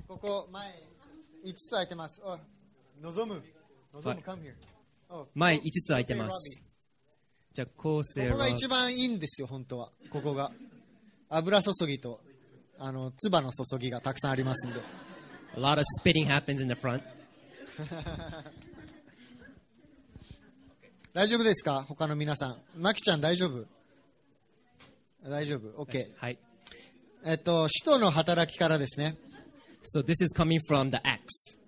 ここ前5つ空いてます。望む、come here。 前5つ空いてます。じゃあ、ここが一番いいんですよ、本当は。ここが。油注ぎと、唾の注ぎがたくさんありますんで。 A lot of spitting happens in the front. 大丈夫ですか他の皆さん。マキちゃん大丈夫大丈夫 ?OK。 はい。 使徒の働きからですね。 So this is coming from the Acts.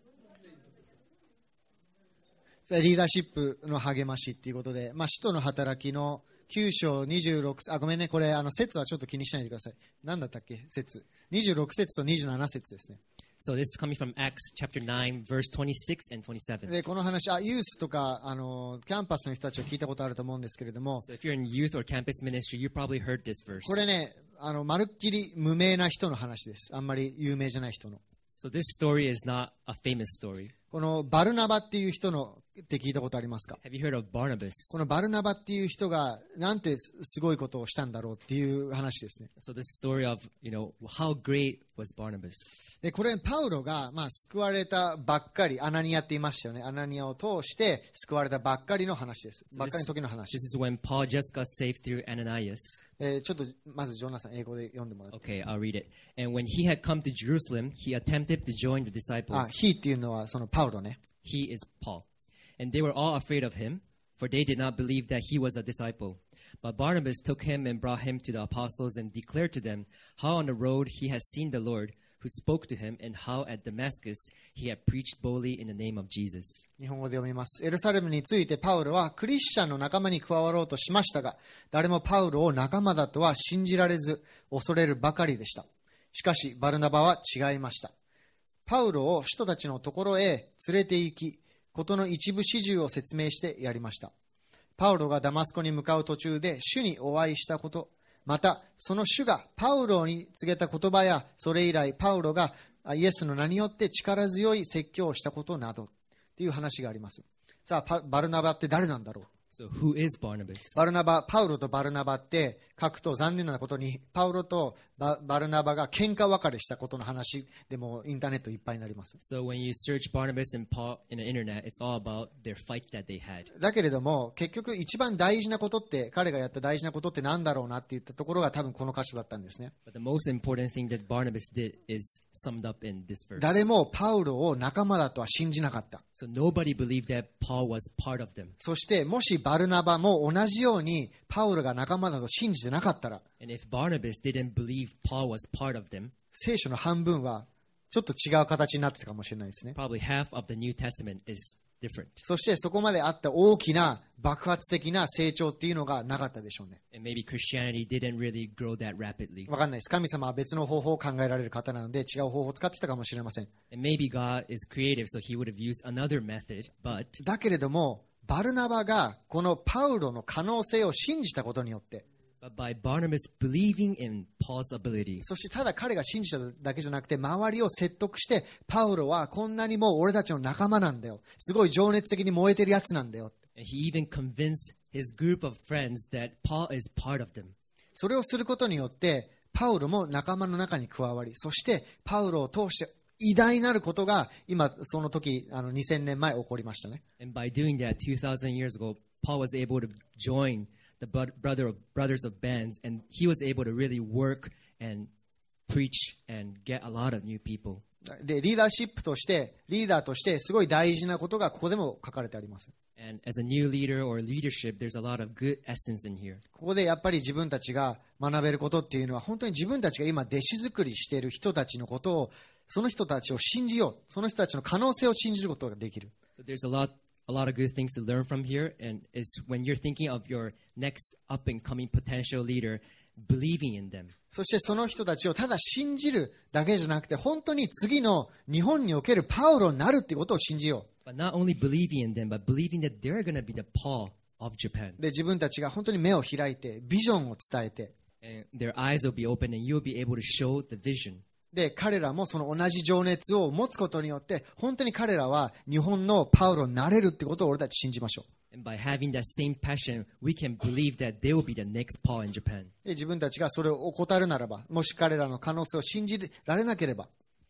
リーダーシップの励ましっていうことで、使徒の働きの9章26節、ごめんね、これ、節はちょっと気にしないでください。何だったっけ節。26節と27節ですね。 So this is coming from Acts chapter 9, verse 26 and 27. で、この話、ユースとか、キャンパスの人たちは聞いたことあると思うんですけれども、 So if you're in youth or campus ministry, you probably heard this verse. これね、まるっきり無名な人の話です。あんまり有名じゃない人の。 So this story is not a famous story. このバルナバっていう人のって聞いたことありますか？ Have you heard of Barnabas? このバルナバっていう人がなんてすごいことをしたんだろうっていう話ですね。 So this story of, how great was Barnabas? で、これパウロが救われたばっかり、アナニアって言いましたよね。アナニアを通して救われたばっかりの話です。ばっかりの時の話。 This is when Paul just got saved through Ananias. ちょっとまずジョナさん英語で読んでもらって。 Okay, I'll read it. And when he had come to Jerusalem, he attempted to join the disciples. he っていうのはそのパウロね。 He is Paul. And they were all afraid of him, for they did not believe that he was a disciple. But Barnabas took him and brought him to the apostles and declared to them how on the road he had seen the Lord, who spoke to him, and how at Damascus he had preached boldly in the name of Jesus. 日本語で読みます。エルサレムについてパウロはクリスチャンの仲間に加わろうとしましたが、誰もパウロを仲間だとは信じられず、恐れるばかりでした。しかしバルナバは違いました。パウロを使徒たちのところへ連れて行き、ことの一部始終を説明してやりました。パウロがダマスコに向かう途中で主にお会いしたこと、またその主がパウロに告げた言葉や、それ以来パウロがイエスの名によって力強い説教をしたことなどという話があります。さあ、バルナバって誰なんだろう。 So who is Barnabas? パウロとバルナバって書くと残念なことに、パウロとバルナバが喧嘩別れしたことの話でもインターネットいっぱいになります。 So when you search Barnabas and Paul in the internet, it's all about their fights that they had. だけれども結局一番大事なことって、彼がやった大事なことってなんだろうなって言ったところが多分この箇所だったんですね。 But the most important thing that Barnabas did is summed up in this verse. 誰もパウロを仲間だとは信じなかった。 So nobody believed that Paul was part of them. そしてもしバルナバも同じようにパウロが仲間だと信じてなかったら、 And if Barnabas didn't believe Paul was part of them, 聖書の半分はちょっと違う形になってたかもしれないですね。 probably half of the New Testament is different. そしてそこまであった大きな爆発的な成長っていうのがなかったでしょうね。 And maybe Christianity didn't really grow that rapidly. わかんないです。神様は別の方法を考えられる方なので違う方法を使ってたかもしれません。 And maybe God is creative, so he would have used another method, but だけれどもバルナバがこのパウロの可能性を信じたことによって、 by Barnabas believing in Paul's ability, そしてただ彼が信じただけじゃなくて周りを説得して、パウロはこんなにも俺たちの仲間なんだよ、すごい情熱的に燃えてるやつなんだよ。 and he even convinced his group of friends that Paul is part of them. それをすることによってパウロも仲間の中に加わり、そしてパウロを通して偉大なることが今その時2000年前起こりましたね。 And by doing that 2,000 years ago, Paul was able to join the brothers of bands, and he was able to really work and preach and get a lot of new people. でリーダーシップとしてリーダーとしてすごい大事なことがここでも書かれてあります。 And as a new leader or leadership, there's a lot of good essence in here. ここでやっぱり自分たちが学べることっていうのは、本当に自分たちが今弟子作りしている人たちのことを、その人たちを信じよう、その人たちの可能性を信じることができる。 So there's a lot of good things to learn from here, and it's when you're thinking of your next up and coming potential leader, believing in them. そしてその人たちをただ信じるだけじゃなくて、本当に次の日本におけるパウロになるっていうことを信じよう。 But not only believing in them, but believing that they're going to be the Paul of Japan. で自分たちが本当に目を開いてビジョンを伝えて、 And their eyes will be open, and you'll be able to show the vision. で彼らもその同じ情熱を持つことによって、本当に彼らは日本のパウロになれるってことを俺たち信じましょう。 And by having that same passion, we can believe that they will be the next Paul in Japan. で自分たちがそれを怠るならば、もし彼らの可能性を信じられなければ、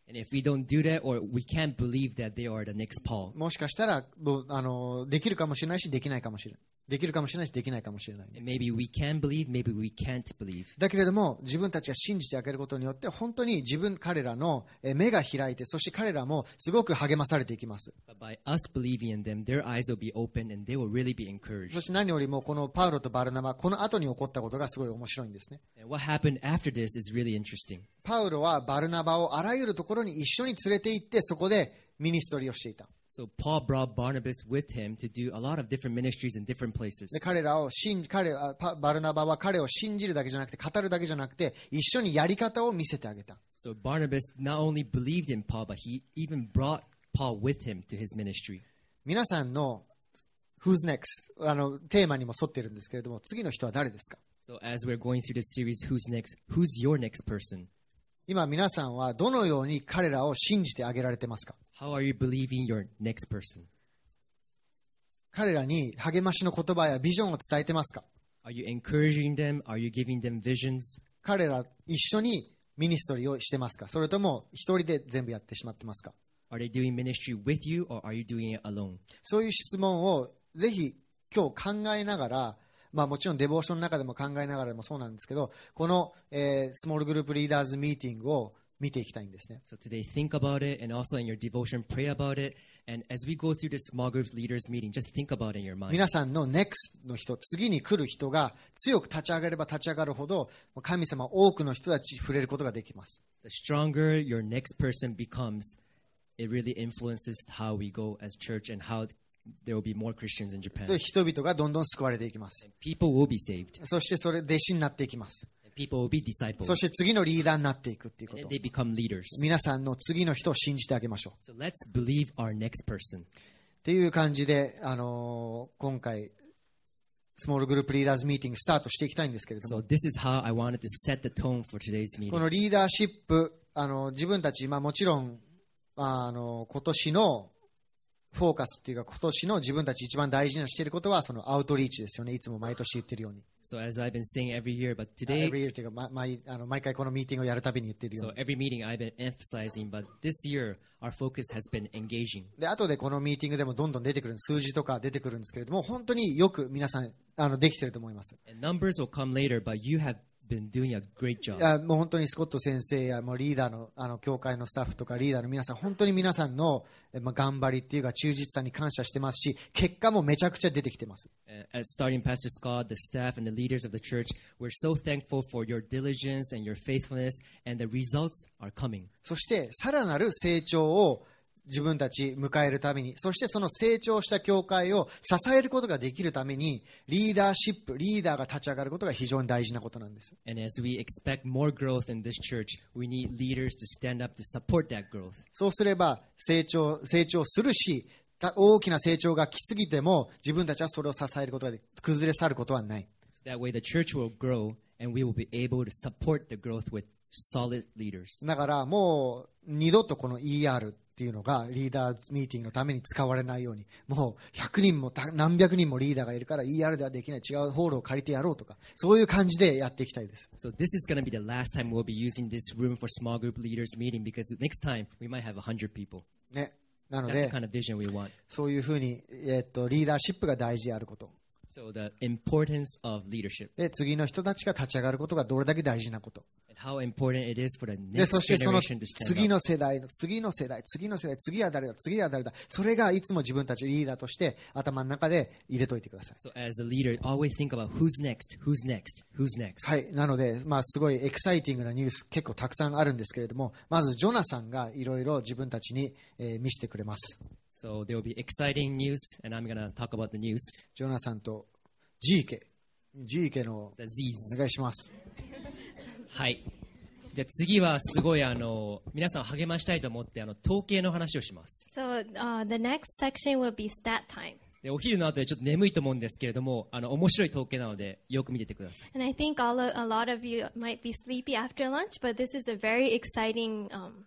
And if we don't do that, or we can't believe that they are the next Paul, もしかしたらできるかもしれないしできないかもしれない。できるかもしれないしできないかもしれない。 and maybe we can believe, maybe we can't believe. だけれども自分たちが信じてあげることによって本当に彼らの目が開いて、そして彼らもすごく励まされていきます。 But by us believing in them, their eyes will be open and they will really be そ encouraged. して何よりもこのパウロとバルナバ、この後に起こったことがすごい面白いんですね。 And what happened after this is really interesting. パウロはバルナバをあらゆるところに一緒に連れて行ってそこでミニストリーをしていた。 So Paul brought Barnabas with him to do a lot of different ministries in different places. でバルナバは彼を信じるだけじゃなくて語るだけじゃなくて一緒にやり方を見せてあげた。 So Barnabas not only believed in Paul, but he even brought Paul with him to his ministry. 皆さんの Who's next? テーマにも沿っているんですけれども、次の人は誰ですか？ So as we're going through this series, who's next? Who's your next person? 今皆さんはどのように彼らを信じてあげられてますか？ How are you believing your next person? 彼らに励ましの言葉やビジョンを伝えてますか？ Are you encouraging them? Are you giving them visions? 彼ら一緒にミニストリーをしてますか？それとも一人で全部やってしまってますか？ Are they doing ministry with you or are you doing it alone? そういう質問をぜひ今日考えながら、もちろんデボーションの中でも考えながらでもそうなんですけど、この、スモールグループリーダーズミーティングを見ていきたいんですね。 So today, think about it, and also in your devotion, pray about it. And as we go through this small group leaders meeting, just think about it in your mind. 皆さんの NEXT の人、次に来る人が強く立ち上がれば立ち上がるほど、神様多くの人たちに触れることができます。 The stronger your next person becomes, it really influences how we go as church and how there will be more Christians in そういう Japan. 人々がどんどん救われていきます。 People will be saved. そしてそれ弟子になっていきます。 And people will be disciples. そして次のリーダーになっていくっていうこ And と。 then they become leaders. 皆さんの次の人を信じてあげましょう。 So let's believe our next person. っていう感じで、今回、スモールグループリーダーズミーティングスタートしていきたいんですけれど So も、 this is how I wanted to set the tone for today's こ meeting. のリーダーシップ、自分たち、もちろん、今年のフォーカスっていうか、今年の自分たち一番大事にしていることは、そのアウトリーチですよね。いつも毎年言ってるように。 So as I've been saying every year, but today, Every year っていうか、毎回このミーティングをやるたびに言ってるよう so に。 every meeting I've been emphasizing, but this year our focus has been engaging. で、後でこのミーティングでもどんどん出てくる、数字とか出てくるんですけれども、本当によく皆さん、できてると思います。 And numbers will come later, but you have been doing a great い job. やもう本当にスコット先生やもうリーダーの教会のスタッフとかリーダーの皆さん、本当に皆さんの頑張りっていうか忠実さに感謝してますし、結果もめちゃくちゃ出てきてます。 As starting Pastor Scott, the staff, and the leaders of the church, we're so thankful for your diligence and your faithfulness, and the results are coming. そしてさらなる成長を自分たち迎えるために、そしてその成長した教会を支えることができるために、リーダーシップ、リーダーが立ち上がることが非常に大事なことなんです。 And as we expect more growth in this church, we need leaders to stand up to support that growth. そうすれば成長するし、大きな成長が来すぎても自分たちはそれを支えることがで崩れ去ることはない。 So that way the church will grow, and we will be able to support the growth with solid leaders. だからもう二度とこの ER っていうのがリーダーズミーティングのために使われないように、もう100人も何百人もリーダーがいるから ER ではできない、違うホールを借りてやろうとか、そういう感じでやっていきたいです。 So this is going to be the last time we'll be using this room for small group leaders meeting, because next time we might have 100 people. ね、なの That's で the kind of vision we want. そういうふうに、リーダーシップが大事であること。 So the importance of leadership で、次の人たちが立ち上がることがどれだけ大事なこと。 and how important it is for the で、そ next してその generation to 次 stand の up. 世代、次は誰だ、次は誰だ。それがいつも自分たちリーダーとして頭の中で入れといてください。 So as a leader, always think about who's next, who's next, who's next. はい。なので、すごいエキサイティングなニュース結構たくさんあるんですけれども、まずジョナさんがいろいろ自分たちに、見せてくれます。 So there will be exciting news, and I'm going to talk about the news, ジョナさんとジーケの the Z's. お願いします。 はい。じゃあ次はすごい皆さんを励ましたいと思って統計の話をします。 So the next section will be stat time. でお昼の後でちょっと眠いと思うんですけれども、面白い統計なのでよく見ててください。 And I think a lot of you might be sleepy after lunch, but this is a very exciting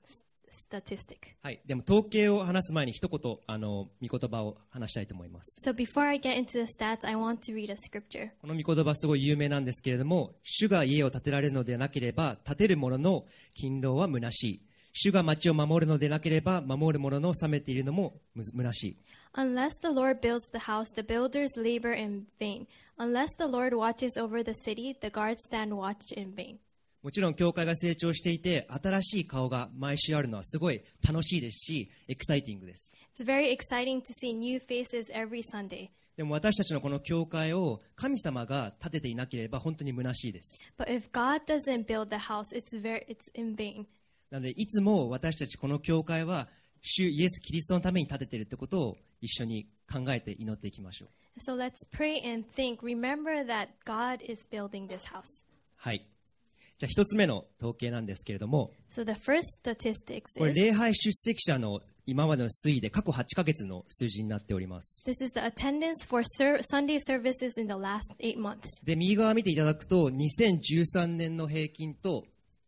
statistic. はい。でも統計を話す前に一言御言葉を話したいと思います。 So before I get into the stats, I want to read a scripture. この御言葉すごい有名なんですけれども、主が家を建てられるのでなければ建てる者の勤労は虚しい。 主が町を守るのでなければ守る者の冷めているのも虚しい。 Unless the Lord builds the house, the builders labor in vain. Unless the Lord watches over the city, the guards stand watch in vain. もちろん教会が成長していて新しい顔が毎週あるのはすごい楽しいですしエキサイティングです。 It's very exciting to see new faces every Sunday. でも私たちのこの教会を神様が建てていなければ本当に虚しいです。 But if God doesn't build the house, it's in vain. なのでいつも私たちこの教会は主イエス・キリストのために建てているということを一緒に考えて祈っていきましょう。 So let's pray and think. Remember that God is building this house. はい。じゃあ一つ目の統計なんですけれども、 So the first statistics これ is 礼拝出席者の今までの推移で過去8ヶ月の数字になっております。 this is the attendance for Sunday services in the last 8 months. で、右側見ていただくと2013年の平均と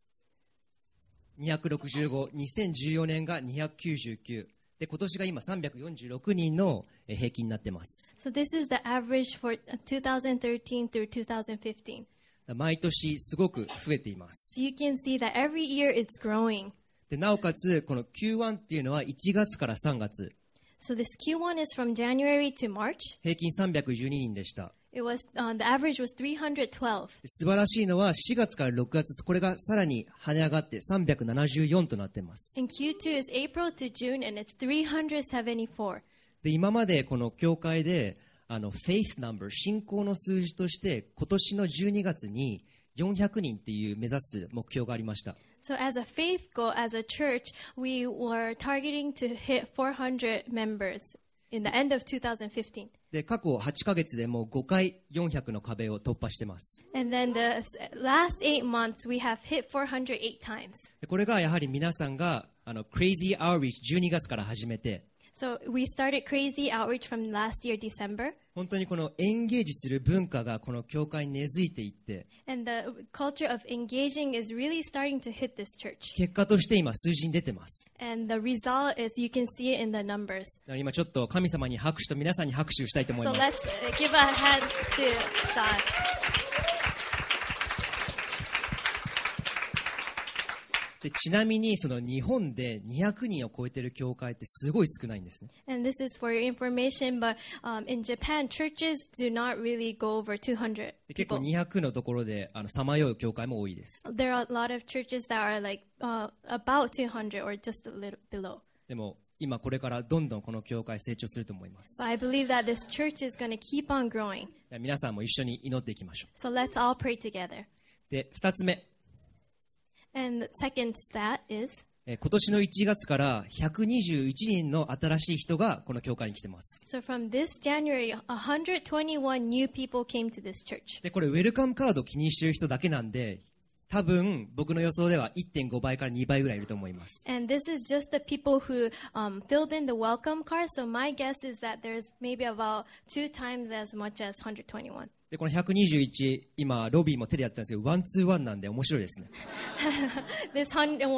265、2014年が299で、今年が今346人の平均になっています。 So this is the average for 2013 through 2015. 毎年すごく増えています。 So you can see that every year it's growing. でなおかつこの Q1 っていうのは1月から3月 So this Q1 is from January to March. 平均312人でした。 It was the average was 312. 素晴らしいのは4月から6月これがさらに跳ね上がって374となっています。 And Q2 is April to June, and it's 374. で今までこの教会でfaith number 信仰の数字として今年の12月に400人っていう目指す目標がありました。 So as a faith goal, as a church, we were targeting to hit 400 members in the end of 2015. で過去8ヶ月でもう5回400の壁を突破してます。 And then the last 8 months, we have hit 408 times. でこれがやはり皆さんがCrazy Outreach 12月から始めて So we started Crazy Outreach from last year, December. 本当にこのエンゲージする文化がこの教会に根付いていって And the culture of engaging is really starting to hit this church. 結果として今数字に出てます。 And the result is you can see it in the numbers. だから今ちょっと神様に拍手と皆さんに拍手したいと思い So ます。 let's give a hand to God. でちなみにその日本で200人を超えている教会ってすごい少ないんですね。 And this is for your information, but in Japan, churches do not really go over 200 で結構 people. 200のところでさまよう教会も多いです。 There are a lot of churches that are like about 200 or just a little below. でも今これからどんどんこの教会成長すると思います。 But I believe that this church is going to keep on growing. 皆さんも一緒に祈っていきましょ So let's all pray together. う。で2つ目 And the second stat is 今年の1月から121人の新しい人がこの教会に来てます。 so from this January, 121 new people came to this church. でこれウェルカムカード気にしている人だけなんで多分僕の予想では 1.5 倍から2倍ぐらいいると思います。 And this is just the people who filled in the welcome card. So my guess is that there's maybe about 2 times as much as 121. でこの121今ロビーも手でやってるんですけど1-2-1なんで面白いですね。 This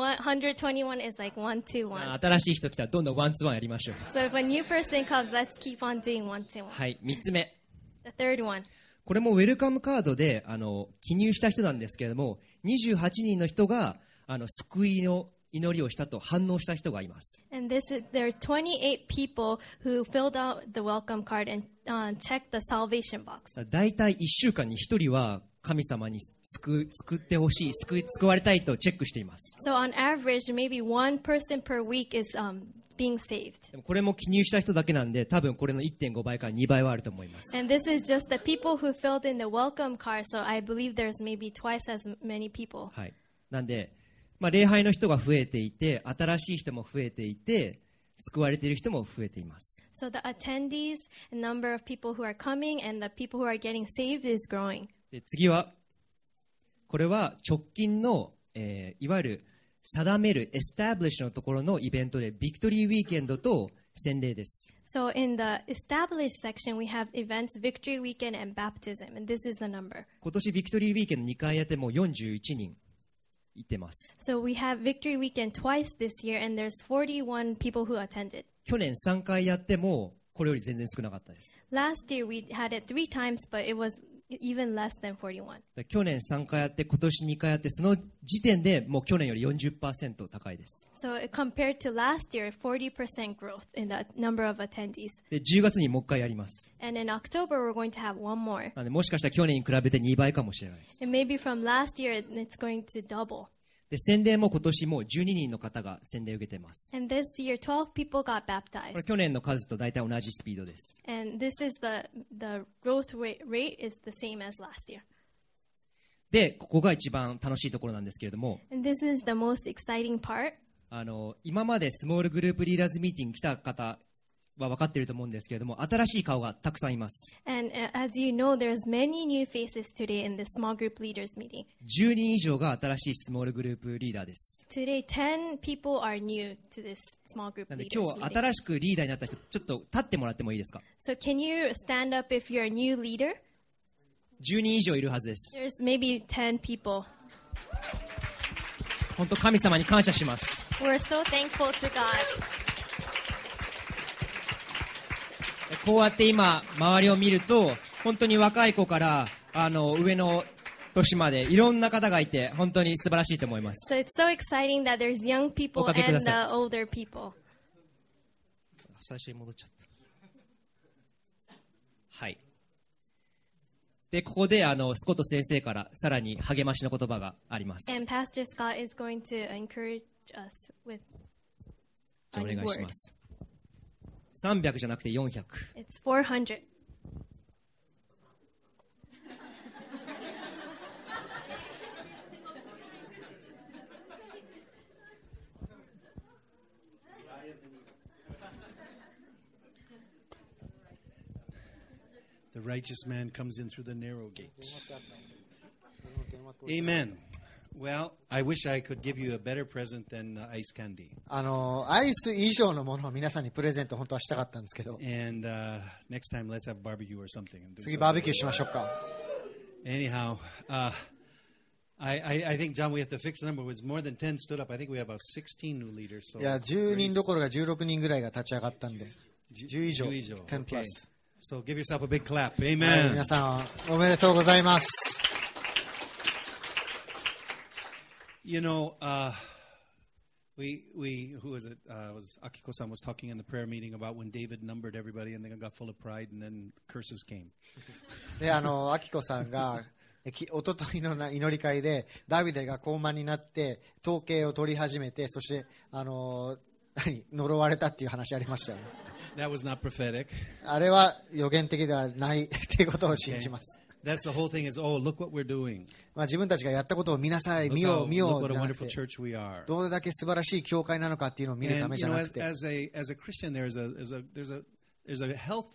121 is like 1-2-1. 新しい人来たらどんどん1-2-1やりましょう。 So if a new person comes, let's keep on doing 1-2-1. はい3つ目 The third one. これもウェルカムカードで記入した人なんですけれども28人の人が救いの祈りをしたと反応した人がいます。 And there are 28 people who filled out the welcome card and checked the salvation box. だいたい1週間に1人は神様に救ってほしい救われたいとチェックしています。 So on average, maybe one person per week is being saved. でもこれも記入した人だけなんで多分これの 1.5 倍から2倍はあると思います。 And this is just the people who filled in the welcome card. So I believe there's maybe twice as many people. はい、なんで、礼拝の人が増えていて新しい人も増えていて救われている人も増えています。 So the attendees, the number of people who are coming, and the people who are getting saved is growing. で次はこれは直近の、いわゆる定めるエスタブリッシュのところのイベントでビクトリーウィーケンドと洗礼です。 So in the established section, we have events, Victory Weekend, and baptism, and this is the number. 今年ビクトリーウィーケンド2回やってもう41人行ってます。 So we have Victory Weekend twice this year, and there's 41 people who attended. 去年3回やってもこれより全然少なかったです。 Last year we had it 3 times, but it was even less than 41. 去年3回やって今年2回やってその時点でもう去年より 40% 高いです。 So compared to last year, 40% growth in the number of attendees. で10月にもう一回やります。 And in October, we're going to have one more. なのでもしかしたら去年に比べて2倍かもしれないです。 And maybe from last year, it's going to double. で洗礼も今年もう12人の方が洗礼を受けています。 And this year, 12 people got これ baptized. 去年の数と大体同じスピードです。 And this is the growth rate is the same as last year. でここが一番楽しいところなんですけれども、 And this is the most exciting part. 今までスモールグループリーダーズミーティング来た方は分かっていると思うんですけれども、新しい顔がたくさんいます。 And as you know, there's many new faces today in the small group leaders meeting. 10人以上が新しいスモールグループリーダーです。 Today, 10 people are new to this small group なので leaders 今日は meeting. 新しくリーダーになった人、ちょっと立ってもらってもいいですか。 So can you stand up if you're a new leader? 10人以上いるはずです。 There's maybe 10 people. 本当神様に感謝します。 We're so thankful to God. こうやって今周りを見ると本当に若い子から上の年までいろんな方がいて本当に素晴らしいと思います。 So it's so exciting that there's young people おかけくだ and さい。 the older people. 最初に戻っちゃった。はい。でここでスコット先生からさらに励ましの言葉があります。 And Pastor Scott is going to encourage us with じゃあお願い a し word. ます。300じゃなくて400。 It's 400. The righteous man comes in through the narrow gate. Amen. Well, I wish I could give you a better present than ice candy. アイス以上のものを皆さんにプレゼント本当はしたかったんですけど、 And next time, let's have barbecue or something. And do 次 something. バーベキューしましょうか。 Anyhow, I think, John, we have to fix the number. It was more than 10 stood up. I think we have about 16 new leaders. So いや、10人どころか16人ぐらいが立ち上がったんで、10以上、 10以上。 10プラス。 So give yourself a big clap. はい、 Amen. 皆さんおめでとうございます。 You know, who was it? Was Akiko-san was talking in the prayer meeting about when David numbered everybody and then got full of pride and then curses came. で、アキコさんが、おとといの祈り会で、ダビデが高慢になって、統計を取り始めて、そして、呪われたっていう話ありましたよね。 That was not prophetic. あれは予言的ではないっていうことを信じます。 That's the whole thing is, oh, look what we're doing. まあ、自分たちがやったことを見なさい、見 Look, よ how, う、見よ look う what じ a ゃなく wonderful て、 church we are. どれだけ素晴らしい教会なのかっていうのを見るため And じ you ゃ know, なくて、 as a Christian, there's a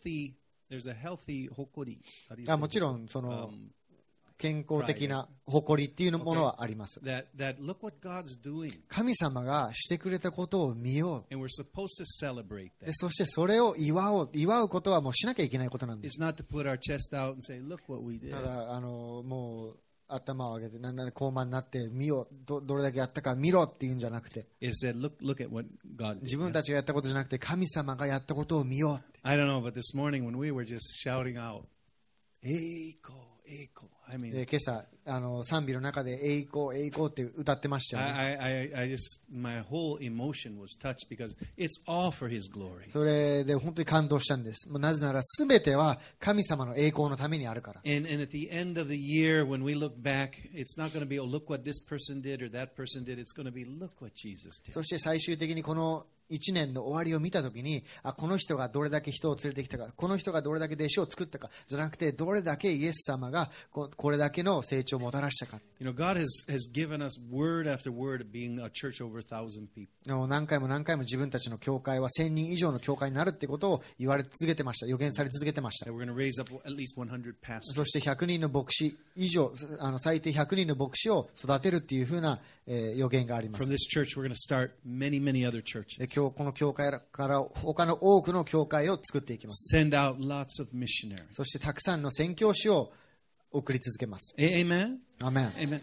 healthy hokori. How do you say もちろんその健康的な誇りっていうものはあります。 that look what God's doing, 神様がしてくれたことを見よ and we're supposed to celebrate う。で that. そしてそれを祝うことはもうしなきゃいけないことなんです。 It's not to put our chest out and say, look what we did. ただもう頭を上げてなん高慢になって見よう、どれだけやったか見ろっていうんじゃなくて、 It said, look at what God did. 自分たちがやったことじゃなくて神様がやったことを見ようって。 I don't know, but this morning when we were just shouting out, Eiko, Eiko. I mean, で今朝賛美の中で栄光栄光って歌ってましたよね。 I just, my whole emotion was touched because it's all for His glory. それで本当に感動したんです。もうなぜなら全ては神様の栄光のためにあるから。 And at the end of the year, when we look back, it's not going to be, oh, look what this person did or that person did. It's going to be, look what Jesus did. そして最終的にこの1年の終わりを見たときに、この人がどれだけ人を連れてきたか、この人がどれだけ弟子を作ったかじゃなくて、どれだけイエス様がこれだけの成長をもたらしたか。 You know, God has given us word after word of being a church over 1,000 people. 何回も何回も自分たちの教会は1000人以上の教会になるってことを言われ続けてました。予言され続けてました。 That we're going to raise up at least 100 pastors. そして100人の牧師以上、最低100人の牧師を育てるっていうふうな、予言があります。 From this church, we're going to start many, many other churches. で今日この教会から他の多くの教会を作っていきます。 Send out lots of missionaries. そしてたくさんの宣教師を送り続けます。 Amen? アメン。 Amen.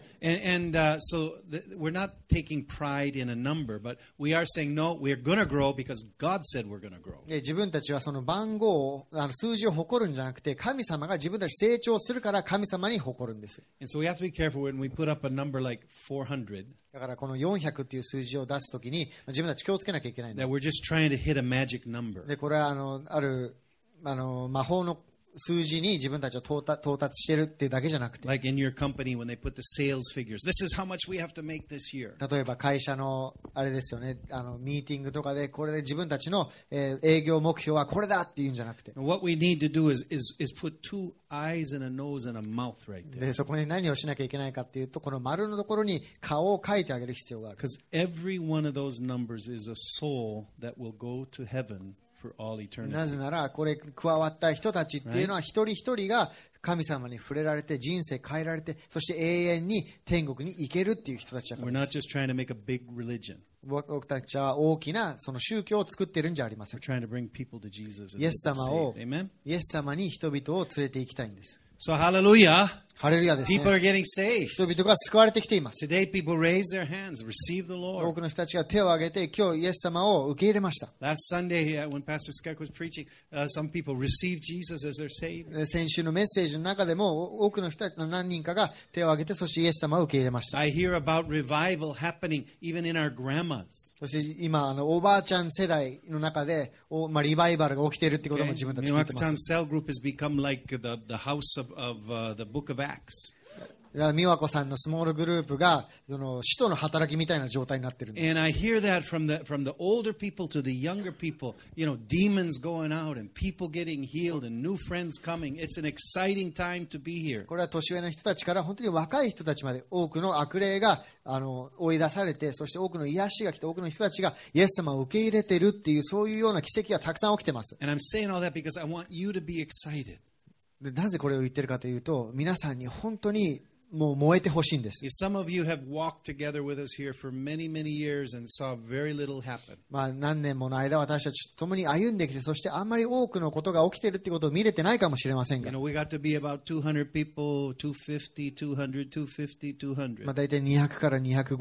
So we're not taking pride in a number, but we are saying, no, we're going to grow because God said we're going to grow. 自分たちはその番号を、数字を誇るんじゃなくて、神様が自分たち成長するから神様に誇るんです。 And so we have to be careful when we put up a number like 400, だからこの400っていう数字を出すときに、自分たち気をつけなきゃいけないんだ。 that we're just trying to hit a magic number. で、これはある魔法の数字に自分たちを到達してるっていうだけじゃなくて、 Like in your company when they put the sales figures. This is how much we have to make this year. 例えば会社のあれですよね、ミーティングとかでこれで自分たちの、営業目標はこれだっていうんじゃなくて、 What we need to do is put 2 eyes and a nose and a mouth right there. でそこに何をしなきゃいけないかっていうと、この丸のところに顔を描いてあげる必要がある。 Because every one of those numbers is a soul that will go to heaven for all eternity. なぜならこれ加わった人たちっていうのは一人一人が神様に触れられて人生変えられて、そして永遠に天国に行けるっていう人たちだか We're ら not just trying to make a big religion. 僕たちは大きなその宗教を作ってるんじゃありませ We're ん。 trying to bring people to Jesus and イエ get ス them 様を saved. Amen? イエス様に人々を連れて行きたいんです。 So hallelujah. ハレルヤです People ね。 are getting saved. 人々が救われてきています。 Today people raise their hands, receive the 多 Lord. くの人たちが手を挙げて今日イエス様を受け入れました。 Last Sunday when Pastor Skek was preaching, some people received Jesus as their Savior. 先週のメッセージの中でも多くの人たちの何人かが手を挙げて、そしてイエス様を受け入れました。 I hear about revival happening even in our grandmas. そして今おばあちゃん世代の中でリバイバルが起きているってことも Okay? 自分たち聞いてます。 Miwako-chan's cell group has become like the house of the book of Acts. 美和子さんのスモールグループが使徒の働きみたいな状態になっているんです。 And I hear that from the older people to the younger people, demons going out and people getting healed and new friends coming. It's an exciting time to be here. これは年上の人たちから本当に若い人たちまで多くの悪霊が追い出されて、そして多くの癒しが来て、多くの人たちがイエス様を受け入れているっていう、そういうような奇跡がたくさん起きています。 And I'm saying all that because I want you to be excited. でなぜこれを言ってるかというと、皆さんに本当にもう燃えてほしいんです。 If some of you have walked together with us here for many, many years and saw very little happen. 何年もの間私たちと共に歩んできて、そしてあんまり多くのことが起きているってことを見れてないかもしれませんが、 We got to be about 200 people, 250, 200, 250, 200. 大体200から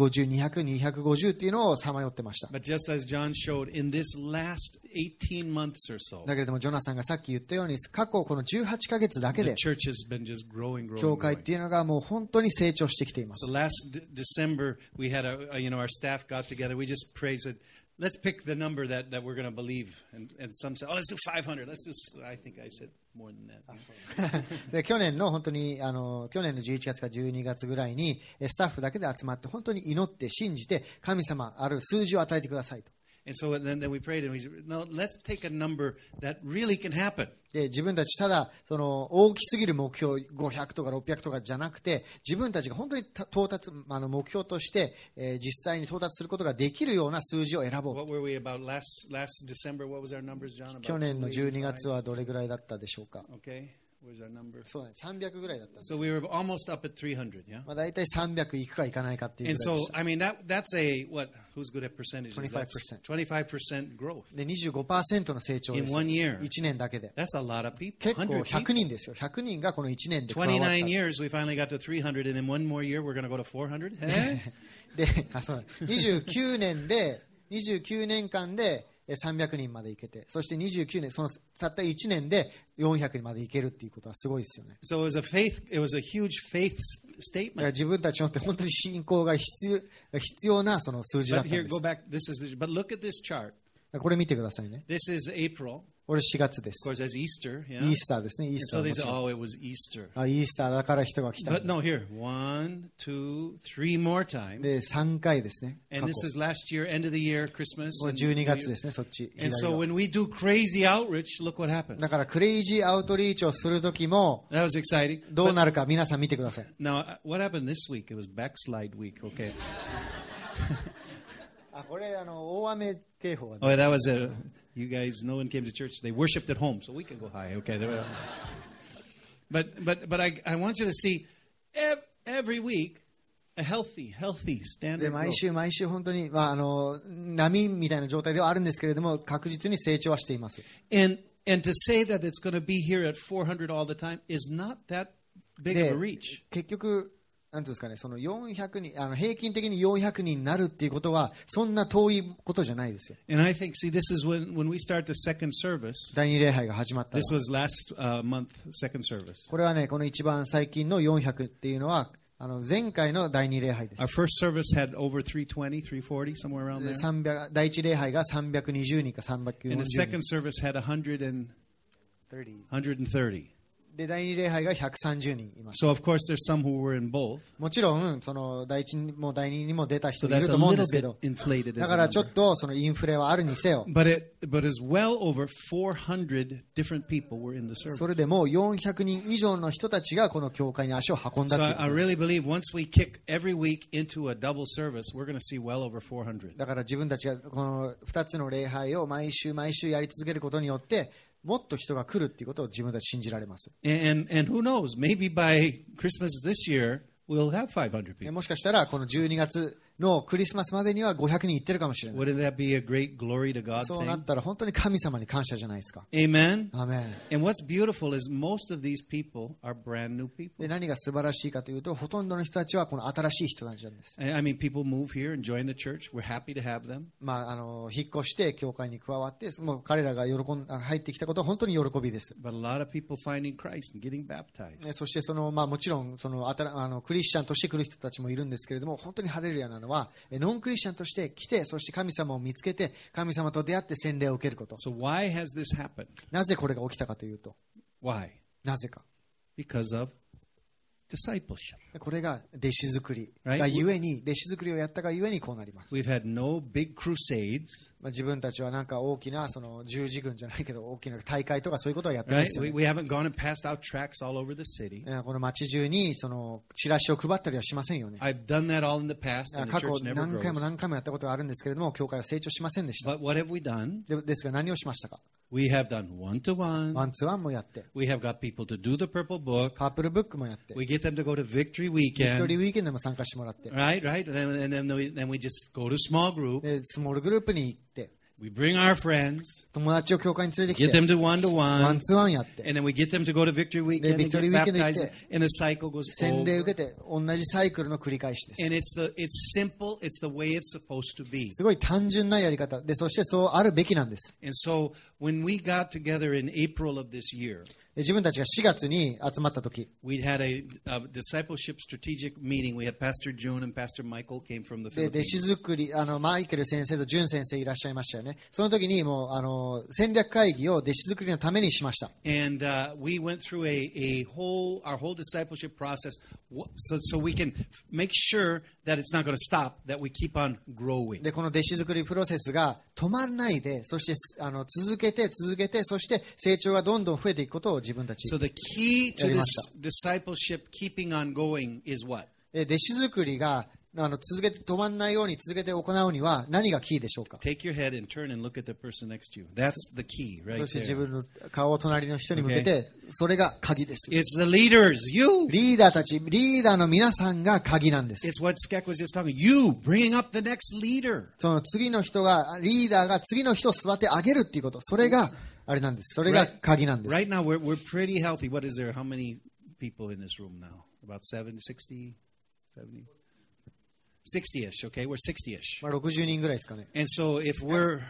250、200、250っていうのをさまよってました。 But just as John showed, in this last 18 months or so, だけれどもジョナさんがさっき言ったように、過去この18ヶ月だけ the で church has been just growing, growing, 教会っ growing. ていうのがもう本当に成長してきていま So す。 last December, we had our staff got together. We just prayed, said, let's pick the number that we're going to believe. And some said, oh, let's do 500. I think I said more than that. で去年の本当に去年の11月か12月ぐらいにスタッフだけで集まって本当に祈って信じて、神様ある数字を与えてくださいと。 And so then we prayed and we said, no, let's take a number that really can happen. で自分たちただ大きすぎる目標500とか600とかじゃなくて、自分たちが本当に到達目標として、実際に到達することができるような数字を選ぼう。 What were we about last December? What was our numbers, John? About 去年の12月 285? はどれぐらいだったでしょうか。 Okay, what was our number? そうね、300ぐらいだったんです So we were almost up at 300, yeah? 大体300いくかいかないかっていう And ぐらいで so, した。 I mean, that's who's good at percentages? 25%. 25% growth で 25% の成長で in す one year. 1年だけで。 That's a lot of people. 結構 100 100 people. 人ですよ。100人がこの1年で加わった。 29 years, we finally got to 300, and in one more year, we're going to go to 400. Eh? で、そう29年間で300人まで行けて、そして29年、そのたった1年で400人まで行けるっていうことはすごいですよね。 So it was a huge faith だから statement. 自分たちにとって本当に信仰が必要なその数字だっ But たん here, で go す。 back. But look at this chart. これ見てくださいね。 This is April. これ4月で Of す。 course, that's Easter. Yeah. イースターですね。イー And スタ so ー they もち said, ろん。 oh, it was Easter. イースターだから人が来た。 But no, here, 1, 2, 3 more times. で、3回ですね。過 And 去 this is last year, end of the year, Christmas. これ and 12月ですね、そっち。 And 左 so 側 when we do crazy outreach, look what happened. だからクレイジーアウトリーチをするときも That was exciting. どうなるか皆さん見てください。 Now, what happened this week? It was backslide week. Okay. これ大雨警報が Oh, that was you guys. No one came to church. They worshipped at home, so we can go high. Okay. But I want you to see every week a healthy で standard 毎 growth. 週毎週本当に、波みたいな状態ではあるんですけれども、確実に成長はしています。 And to say that it's going to be here at 400 all the time is not that big of a reach. 結局、なんていうんですかね、その400人、平均的に400人になるっていうことは、そんな遠いことじゃないですよ。 And I think, see, this is when we start the second service. 第二礼拝が始まったら This was last month, second service. これはね、この一番最近の400っていうのは、前回の第二礼拝です。 Our first service had over 320, 340, somewhere around there. 第一礼拝が320人か340 And the 人。 second service had 130. で、第二礼拝が130人います。 So, of course, there's some who were in both. もちろん、その第一にも第二にも出た人 So いる that's と a 思うんで little すけ bit ど、 inflated だ as か a らちょっ number. とそのインフレはあるにせよ。 But as well over 400 different people were in the そ service. れでも400人以上の人たちがこの教会に足を運んだ So っていうこ I と。 really believe once we kick every week into a double service, we're going to see well over 400. だから自分たちがこの2つの礼拝を毎週毎週やり続けることによって、もっと人が来るっていうことを自分たち信じられます。 And who knows, maybe by Christmas this year, we'll have 500 people. もしかしたらこの12月のクリスマスまでには500人行ってるかもしれない。 Wouldn't that be a great glory to God そうな thing? ったら本当に神様に感謝じゃないですか。 Amen. アーメン。 And what's beautiful is most of these people are brand new people. で、何が素晴らしいかというと、ほとんどの人たちはこの新しい人たちなんです。 I mean, people move here and join the church. We're happy to have them. 引っ越して教会に加わって、もう彼らが入ってきたことは本当に喜びです。 But a lot of people finding Christ and getting baptized. そしてもちろんクリスチャンとして来る人たちもいるんですけれども、本当にハレルヤなのはノンクリスチャンとして来て、そして神様を見つけて神様と出会って洗礼を受けること。 So why has this happened? なぜこれが起きたかというと、 Why? なぜか、 Because of discipleship. これが弟子作りがゆえに、弟子作りをやったがゆえにこうなります。 We've had no big crusades, 自分たちはなんか大きな十字軍じゃないけど大きな大会とかそういうことはやってない right? ですよね。 We haven't gone and passed out tracts all over the city. この街中にチラシを配ったりはしませんよね。 I've done that all in the past, and the 過去 church never 何回も grows. 何回もやったことがあるんですけれども、教会は成長しませんでした。 But what have we done? ですが何をしましたか。 We have done one-to-one. ワンツーワンもやって、 We have got people to do the purple book. パープルブックもやって、 We get them to go to Victory ビクトリ Weekend. ーウィーケンドも参加してもらって、 Right. And then we just go to small group. でスモールグループに行って、 We bring our friends, 友達を教会に連れてき get て、 them to ワン one-to-one, ツーワンやって、 and then we get them to go to Victory Weekend and Victory get Weekend baptized, 行って and the cycle goes 洗礼を over. 受けて、同じサイクルの繰り返しです。 And it's simple. It's the way it's supposed to be. すごい単純なやり方で、そしてそうあるべきなんです。 And so when we got together in April of this year, 自分たちが4月に集まった時、 we had a discipleship strategic meeting. We had Pastor June and Pastor Michael came from the で弟子 Philippines. 作りマイケル先生とジュン先生いらっしゃいましたよね。その時にもう戦略会議を弟子作りのためにしました。 And we went through our whole discipleship process so we can make sure that it's not going to stop, that we keep on growing. でこの弟子作りプロセスが止まらないで、そして続けて、そして成長がどんどん増えていくことを自分たち So the key to やりま this した。 discipleship keeping on going is what? 弟子作りが続けて止まらないように続けて行うには何がキーでしょうか。 Take your head and turn and look at the person next to you. That's the key そ right して自 there. 分の顔を隣の人に向けて、それが鍵です。 It's the leaders, you. リーダーの皆さんが鍵なんです。 It's what Skek was just talking. You bringing up the next leader. その次の人が、リーダーが次の人を育て上げるっていうこと、それがあれなんです。それが鍵なんです。 Right now we're pretty healthy. What is there? How many people in this room now? About 70, 60, 70? 60-ish, okay? We're 60-ish. 60人ぐらいですかね。 And so if we're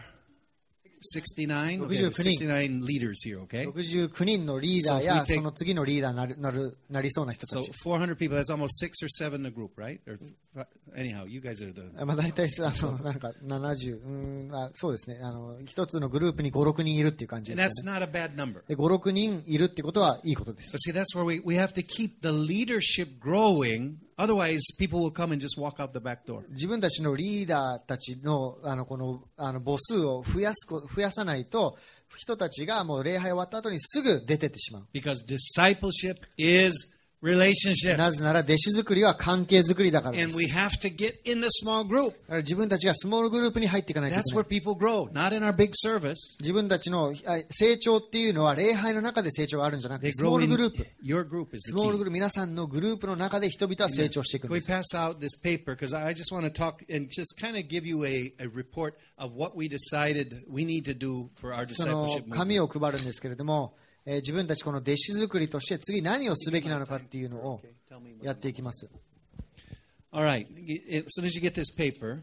69, okay, there's 69 leaders here, okay? 69人のリーダー So や if we take- その次のリーダーになりそうな人た So ち。 400 people, that's almost 6 or 7 in a group, right? Or anyhow, you guys are the... 大体なんか70、そうですね。一つのグループに5、6人いるっていう感じ And です that's よね。 not a bad number. で5、6人いるってことはいいことです But。see, that's where we have to keep the leadership growing. Otherwise, people will come and just walk out the back door. 自分たちのリーダーたちのこの母数を増やさないと、人たちがもう礼拝終わった後にすぐ出てってしまう。 Because discipleship is relationship. なぜなら弟子作りは関係作りだからで And す。 we have to get in the small group. だから自分たちがスモールグループに入っていかないとい That's けな where い。 people grow, not in our big service. 自分たちの成長っていうのは礼拝の中で成長があるんじゃなく They て、スモー grow ル in グループ。 your group is ス the モールグ key. ループ、皆さんのグループの中で人々は成長していくん Can we です。 pass out this paper? Because I just want to talk and just kind of give you a report of what we decided we need to do for our その discipleship 紙 movement. を配るんですけれども、 自分たちこの弟子作りとして次何をすべきなのかっていうのをやっていきます。 All right. As soon as you get this paper.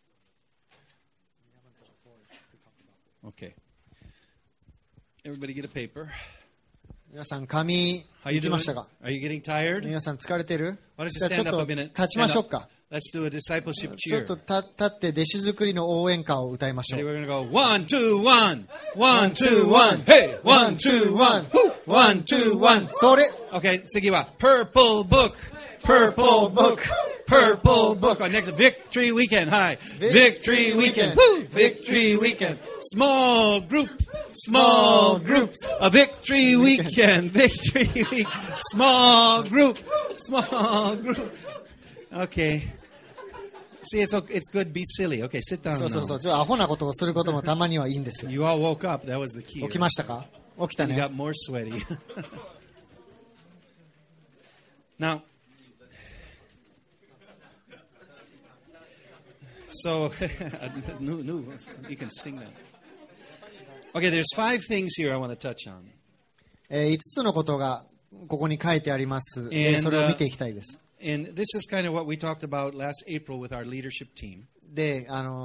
Okay. Everybody get a paper. 皆さん紙 How you 行きました doing? か？ Are you getting tired? 皆さん疲れてる？ Why don't you じゃあちょっ stand up と a minute? 立ちましょう Stand か。 up. Let's do a discipleship ちょっ cheer. と立って弟子作りの応援歌を歌いましょ Ready? う。 We're going to go 1, 2, 1. 1, 2, 1. Hey! 1, 2, 1. 1, 2, 1. それ Okay, 次は Purple Book. Purple Book. Purple Book. Our next Victory Weekend. Hi. Victory Weekend. Woo! Victory Weekend. Small group. Small group. A Victory Weekend. Victory Week. Small group. Small group. Okay. See, it's good. Be silly. Okay, sit down そうそうそ now. う、ちょっとアホなことをすることもたまにはいいんですよ。 You all woke up. That was the key. 起きましたか？起きた You ね。 got more sweaty. Now, so no, you can sing that. Okay, there's 5 things here I want to touch on. 5つのことがここに書いてあります。 And, それを見ていきたいです。 And this is kind of what we talked about last April with our leadership team. で、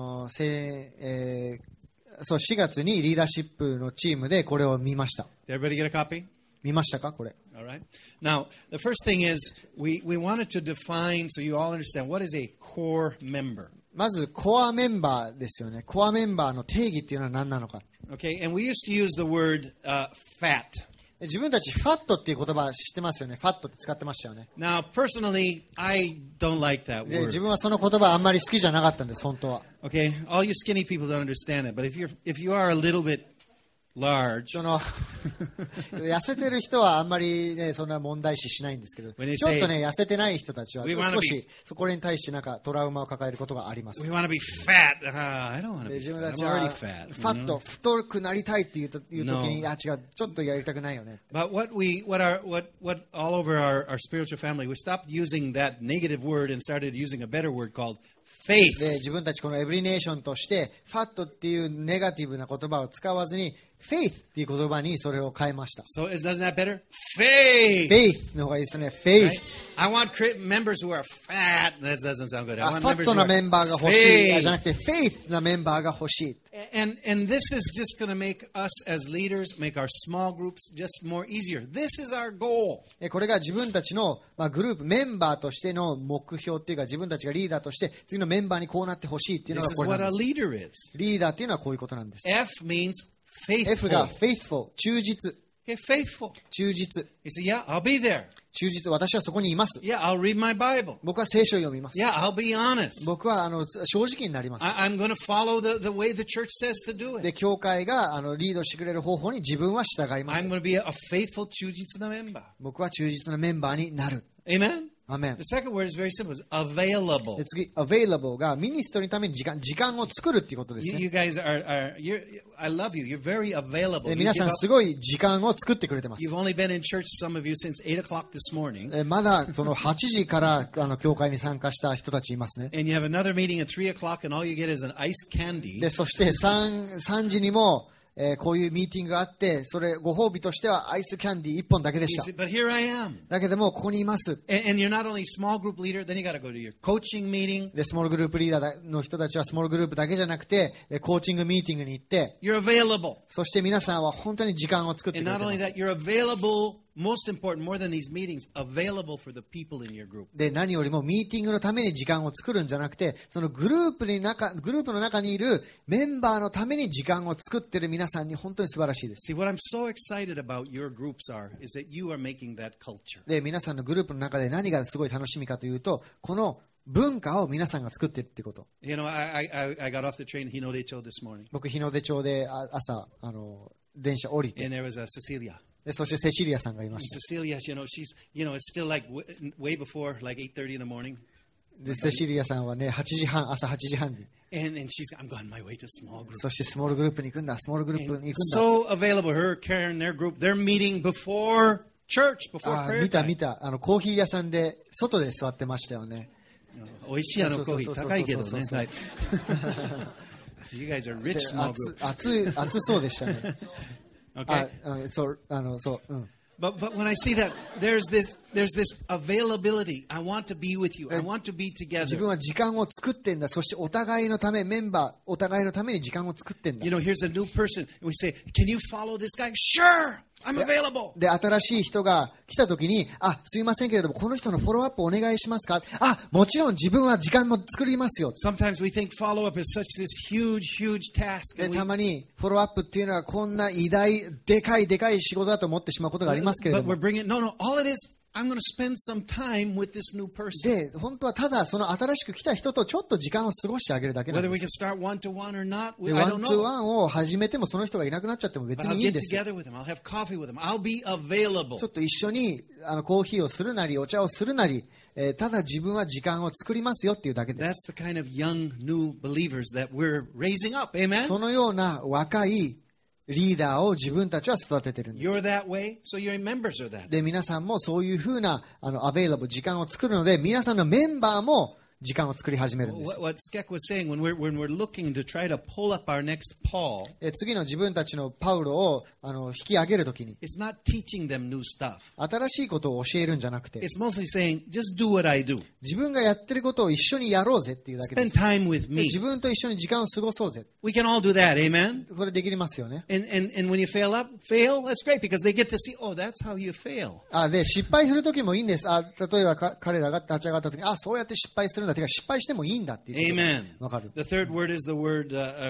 そう4月にリーダーシップのチームでこれを見ました。 Did everybody get a copy? 見ましたかこれ？ All right. Now, the first thing is we wanted to define so you all understand what is a core member. まずコアメンバーですよね。コアメンバーの定義っていうのは何なのか。 Okay, and we used to use the word fat. 自分たちファットっていう言葉知ってますよね。ファットって使ってましたよね。 Now, personally, I don't like that で、自 word. 分はその言葉あんまり好きじゃなかったんです、本当は。 Okay, all you skinny people don't understand it, but if you are a little bit large, その痩せてる人はあんまりね、そんな問題視しないんですけど、 When they ちょっ say, とね、痩せてない人たちは "We wanna 少しそこに対してなんかトラウマを抱えることがあります。 we want to be fat. I don't want to で be 自分 fat. たち I'm は already フ fat. ァット、太くなりたいっていう時に、 No. あ、違う、ちょっとやりたくないよね。 But what all over our spiritual family, we stopped using that negative word and started using a better word called faith. で、自分たちこのエブリネーションとして、ファットっていうネガティブな言葉を使わずに、フェイスっていう言葉にそれを変えました。 So doesn't that better? Faith. フェイスの方がいいですね。フェイ Right? ス。 I want members who are fat. That doesn't sound good. I フ want ァッ members ト who な are メンバーが欲しい。 faith. じゃなくて、フェイスなメンバーが欲しい。 And this is just going to make us as leaders, make our small groups just more easier. This is our goal. これが自分たちのグループ、メンバーとしての目標っていうか、自分たちがリーダーとして次のメンバーにこうなってほしいっていうの This が is これ what な a んです。 leader is. リーダーっていうのはこういうことなんです。 F means F が faithful. faithful、忠実、 Okay, faithful. 忠実、 You say, yeah, I'll be there. 忠実、私はそこにいます。 Yeah, I'll read my Bible. 僕は聖書を読みます。 Yeah, I'll be honest. 僕は正直になります。 I'm going to follow the way the church says to do で、 it. 教会がリードしてくれる方法に自分は従います I'm。going to be a faithful 忠実な member. 僕は忠実なメンバーになる。 Amen? アメン The。second word is very simple. It's available. で次、available がミニストリーのために時間を作るっていうことですね。 You guys I love you. You're very available. で You 皆 give さん up- すごい時間を作ってくれてます You've。only been in church, some of you, since 8 o'clock this morning. まだその8時から教会に参加した人たちいますね。 And you have another meeting at 3 o'clock, and all you get is an ice candy. で、そして3時にも、こういうミーティングがあって、それご褒美としてはアイスキャンディー1本だけで You し say, た。 but here I am. だけども、ここにいます。 And you're not only small group leader, then you got to go to your coaching meeting. で、スモールグループリーダーの人たちはスモールグループだけじゃなくて、コーチングミーティングに行って、 You're available. そして皆さんは本当に時間を作ってく And れ not て only ます。 that, you're available, most important, more than these meetings, available for the people in your group. で、何よりもミーティングのために時間を作るんじゃなくて、そのグループの中にいるメンバーのために時間を作っている皆さんに本当に素晴らしいです。 See, what I'm so excited about your groups is that you are making that culture. で、皆さんのグループの中で何がすごい楽しみかというと、この文化を皆さんが作っているってこと。 You know, I got off the train in Hinodecho this morning, 僕、日の出町で朝、電車降りて、 and there was a Cecilia. でそしてセシリアさんがいま And した。 Cecilia, it's still like way before, like 8:30 in the morning. で、セシリアさんはね、朝8時半に、 And I'm going my way to small group. そしてスモールグループに行くんだ、スモールグループ And に行くんだ。 so available. Her, Karen, their group, they're meeting before church, before あ prayer 見 time. た、コーヒー屋さんで、外で座ってましたよね。 美味しいコーヒー高いけどね。 そうそうそうそうはい。You guys are rich small group. 暑そうでしたね。 Okay? そう、そう、うん。 But when I see that there's this availability, I want to be with you. I want to be 自 together. 分は時間を作ってんだ。そしてお互いのため、メンバー、お互いのために時間を作ってんだ You。know, here's a new person, and we say, "Can you follow this guy?" Sure, I'm available. で、新しい人が来た時に、あ、すいませんけれども、この人のフォローアップお願いしますか？あ、もちろん自分は時間も作りますよ。 Sometimes we think follow-up is such this huge task. で、 And たまにフォローアップっていうのはこんな偉大、でかい仕事だと思ってしまうことがありますけれ but ども we're。bringing no. All it is, I'm going to spend some time with this new person. で、本当はただその新しく来た人とちょっと時間を過ごしてあげるだけなん Whether で we す。 can start one-to-one or not, で、 I ワ don't ンツー know. ワンを始めてもその人がいなくなっちゃっても別 But I'll にいいん get ですよ。 together with him. I'll have coffee with him. I'll be available. ちょっと一緒にコーヒーをするなり、お茶をするなり、ただ自分は時間を作りますよっていうだけです That's。the kind of young new believers that we're raising up. Amen? そのような若いリーダーを自分たちは育ててるんです。 You're that way, so your members are that. で、皆さんもそういうふうなアベイラブル、時間を作るので、皆さんのメンバーも時間を作り始めるんです。 What Skek was saying, when we're looking to try to pull up our next Paul, 次の自分たちのパウロを引き上げるときに、 it's not teaching them new stuff. 新しいことを教えるんじゃなくて、 It's mostly saying, just do what I do. 自分がやってることを一緒にやろうぜっていうだけで Spend す。 time with で me. 自分と一緒に時間を過ごそうぜ。 We can all do that. Amen? これできますよね。 And when you fail, that's great because they get to see, oh, that's how you fail. で、失敗するときもいいんです。例えば彼らが立ち上がったときに、そうやって失敗するんだ。てか失敗してもいいんだっていうことが Amen. わかる。 The third word is the word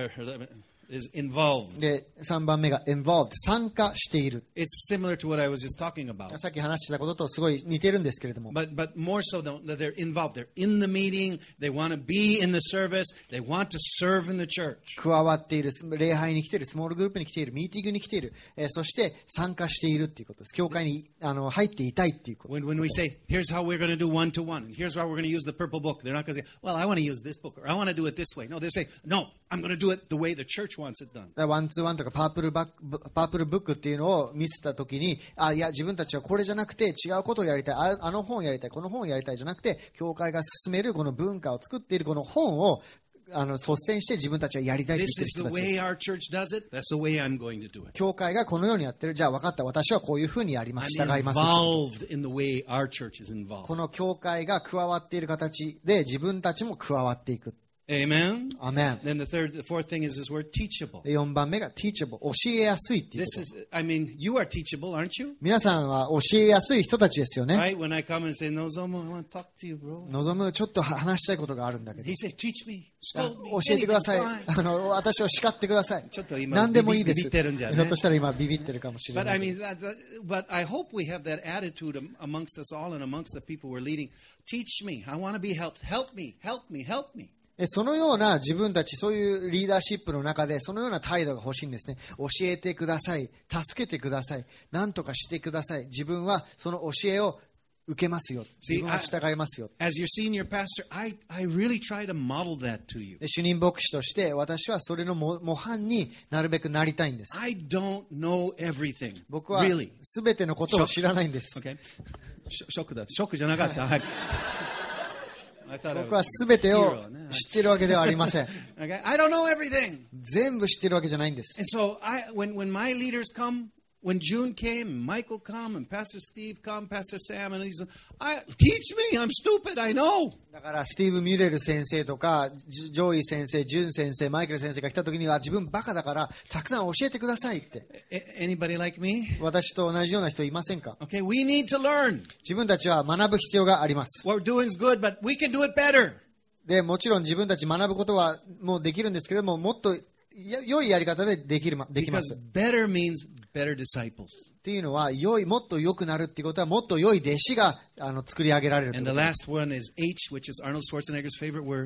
is involved. で、3番目が involved、参加している。 It's similar to what I was just talking about. さっき話してたこととすごい似てるんですけれども。 But more so that they're involved. They're in the meeting. They want to be in the service. They want to serve in the church. 加わっている、礼拝に来ている、スモールグループに来ている、ミーティングに来ている、そして参加しているっていうことです。教会に入っていたいっていうこと。 When we say, here's how we're going to do one-to-one, and here's how we're going to use the purple book, they're not going to say, well, I want to use this book, or I want to do it this way. No, they say, no, I'm going to do it the way the church wants it done. ワンツーワンとかパープルブックっていうのを見せたときに、いや、自分たちはこれじゃなくて違うことをやりたい、あの本をやりたい、この本をやりたいじゃなくて、教会が進めるこの文化を作っているこの本を率先して自分たちはやりたいと This 言って is る the 人たち way です。 our church does it. That's the way I'm going to do it. 教会がこのようにやってる。じゃあ分かった。私はこういうふうにやります。 I'm 従います。 involved in the way our church is involved. この教会が加わっている形で自分たちも加わっていく。 Amen? アメン。 Then the fourth thing is this word teachable. 4番目が teachable。教えやすいっていうこ This と。 is, I mean, you are teachable, aren't you? 皆さんは教えやすい人たちですよね。 Right? When I come and say, Nozomo, I want to talk to you, bro. 望むちょっと話したいことがあるんだけど He。said, teach me, scold me, 教えてください。 anything, fine. 私を叱ってください。 ちょっと今何でもいいです。 ビビってるんじゃね。 ひょっとしたら今ビビってるかもしれ But な I い。 mean, but I hope we have that attitude amongst us all and amongst the people we're leading. Teach me. I want to be helped. Help me. Help me. Help me. そのような自分たち、そういうリーダーシップの中で、そのような態度が欲しいんですね。教えてください。助けてください。何とかしてください。自分はその教えを受けますよ。自分は従いますよ。 As your senior pastor, I really try to model that to you. で主任牧師として私はそれの模範になるべくなりたいんです。 I don't know everything. 僕は Really. 全てのことを知らないんです。 Okay. ショックだ。ショックじゃなかった。はい。I thought I 僕は was 全てを hero ね。 知っているわけではありません。 Okay. I don't know everything. 全部知っているわけじゃないんです。 And so when my leaders come, when June came, and Michael come, and Pastor Steve come, Pastor Sam, and he's, teach me. I'm stupid. I know. だからスティーブ・ミュレル先生とかジョイ先生、ジュン先生、マイケル先生が来た時には自分バカだからたくさん教えてくださいって。 Anybody like me? 私と同じような人いませんか？ Okay, we need to learn. 自分たちは学ぶ必要があります。 What we're doing is good, but we can do it better. で、もちろん自分たち学ぶことはもうできるんですけれども、もっと良いやり方でできま Because す。 better means better disciples. っていうのはもっと良くなるっていうことはもっと良い弟子が作り上げられるってこ And と the です。 last one is H, which is Arnold Schwarzenegger's favorite word.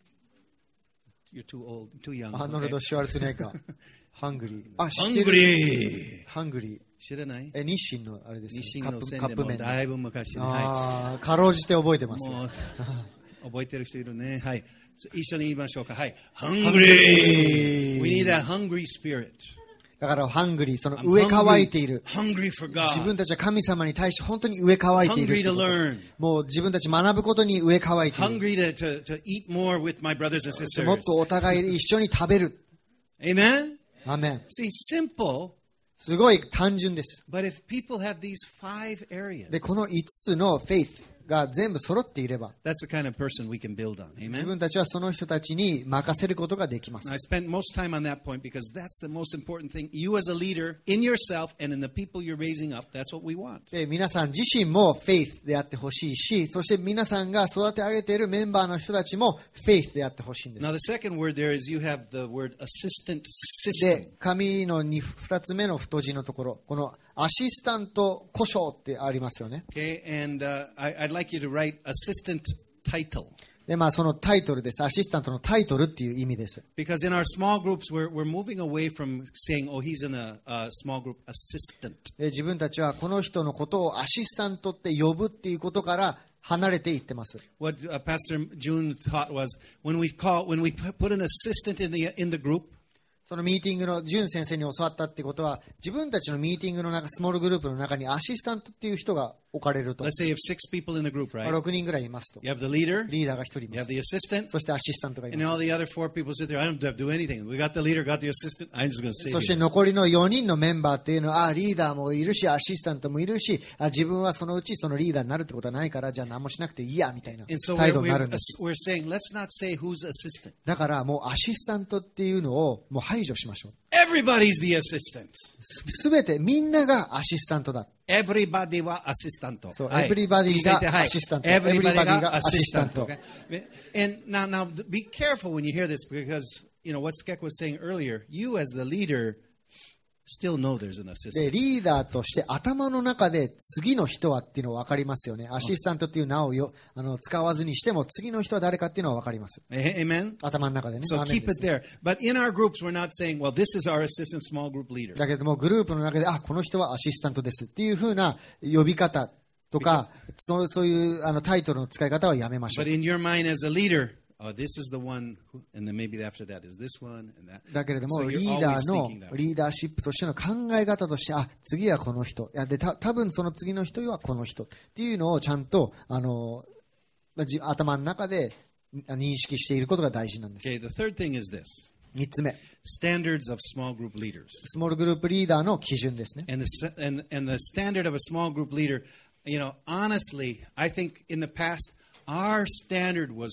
You're too old, too young. アーノル Okay. ド・シュワルツェネッガー。ハングリー。知ってる。 Hungry. ハングリー。 知らない日清のあれです日よね。 清の宣伝カップ麺。 もだいぶ昔ね。はかろうじて覚えてますい。 よ。 もう覚えてる人いるね。はい。一緒に言いましょうか。はい。Hungry. We need that hungry spirit. だからハングリー、その I'm 上乾いている。 Hungry for 自 God. 分たちは神様に対して本当に上乾いているって Hungry こ to と。 learn. もう自分たち学ぶことに上乾いている。 Hungry to eat more with my brothers and もっ sisters. とお互い一緒に食べる。 Amen? アメン。 See, simple すごい単純です。 But if people have these 5 areas, で、この5つのフェイスが全部揃っていれば、 that's the kind of person we can build on. 自 Amen? 分たちはその人たちに任せることができます I spent most time on that point because that's the most important thing. You as a leader, in yourself and in the people you're raising up, that's what we want. で、皆さん自身もフェイスであってほしいし、そして皆さんが育て上げているメンバーの人たちもフェイスであってほしいんです Now, the second word there is you have the word assistant で system.、 紙の2つ目の太字のところ、このアシスタント故障ってありますよね。 Okay, and I'd like you to write assistant title. で、まあそのタイトルです。アシスタントのタイトルっていう意味です。 Because in our small groups, we're moving away from saying, oh, he's in a small group assistant. で、自分たちはこの人のことをアシスタントって呼ぶっていうことから離れていってます。 What Pastor June taught was when we put an assistant in the group, そのミーティングの、ジュン先生に教わったってことは、自分たちのミーティングの中、スモールグループの中にアシスタントっていう人が置かれると。 let's say you have 6 people in the group, ま right? あ6人ぐらいいますと。 You have the leader, リーダーが1人い you ま have す。 the assistant, そしてアシスタントがい and ま all the other 4 people sit there. I don't have to do anything. We got the leader, got the assistant. I'm just going to す。 say そして it. 残りの4人のメンバーっていうのは、リーダーもいるし、アシスタントもいるし、自分はそのうちそのリーダーになるってことはないから、じゃあ何もしなくていいや、みたいな And so 態度になるんです。 we're saying, let's not say who's assistant. だからもうアシスタントっていうのをもう排除しましょう。 Everybody's the assistant. すべてみんながアシスタントだ。 Everybody はアシスタント。 そう、 はい everybody がアシスタント。 Everybody everybody ががアアシシスタント。 スタント。And now be careful when you hear this because, you know, what Skek was saying earlier, you as the leader still know there's an assistant. で、リーダーとして頭の中で次の人はっていうのは分かりますよね。アシスタントっていう名を使わずにしても次の人は誰かっていうのは分かります。 Amen? 頭の中でね。 So アーメン keep で it すね there. But in our groups, we're not saying, well, this is our assistant small group leader. だけどもグループの中で、この人はアシスタントですっていう風な呼び方とか、そういうタイトルの使い方はやめましょ But う。 in your mind as a leader, oh, this is the one, and then maybe after that is this one and that. だけれども、 So リ you're ーダ always ーの thinking that. リーダーシップとしての考え方として、次はこの人。で、多分その次の人はこの人っていうのをちゃんと、頭の中で認識していることが大事なんです。 Okay, the third thing is this. 3つ目、 Standards of small group leaders. スモールグループリーダーの基準ですね。 And the standard of a small group leader, you know, honestly, I think in the past, our standard was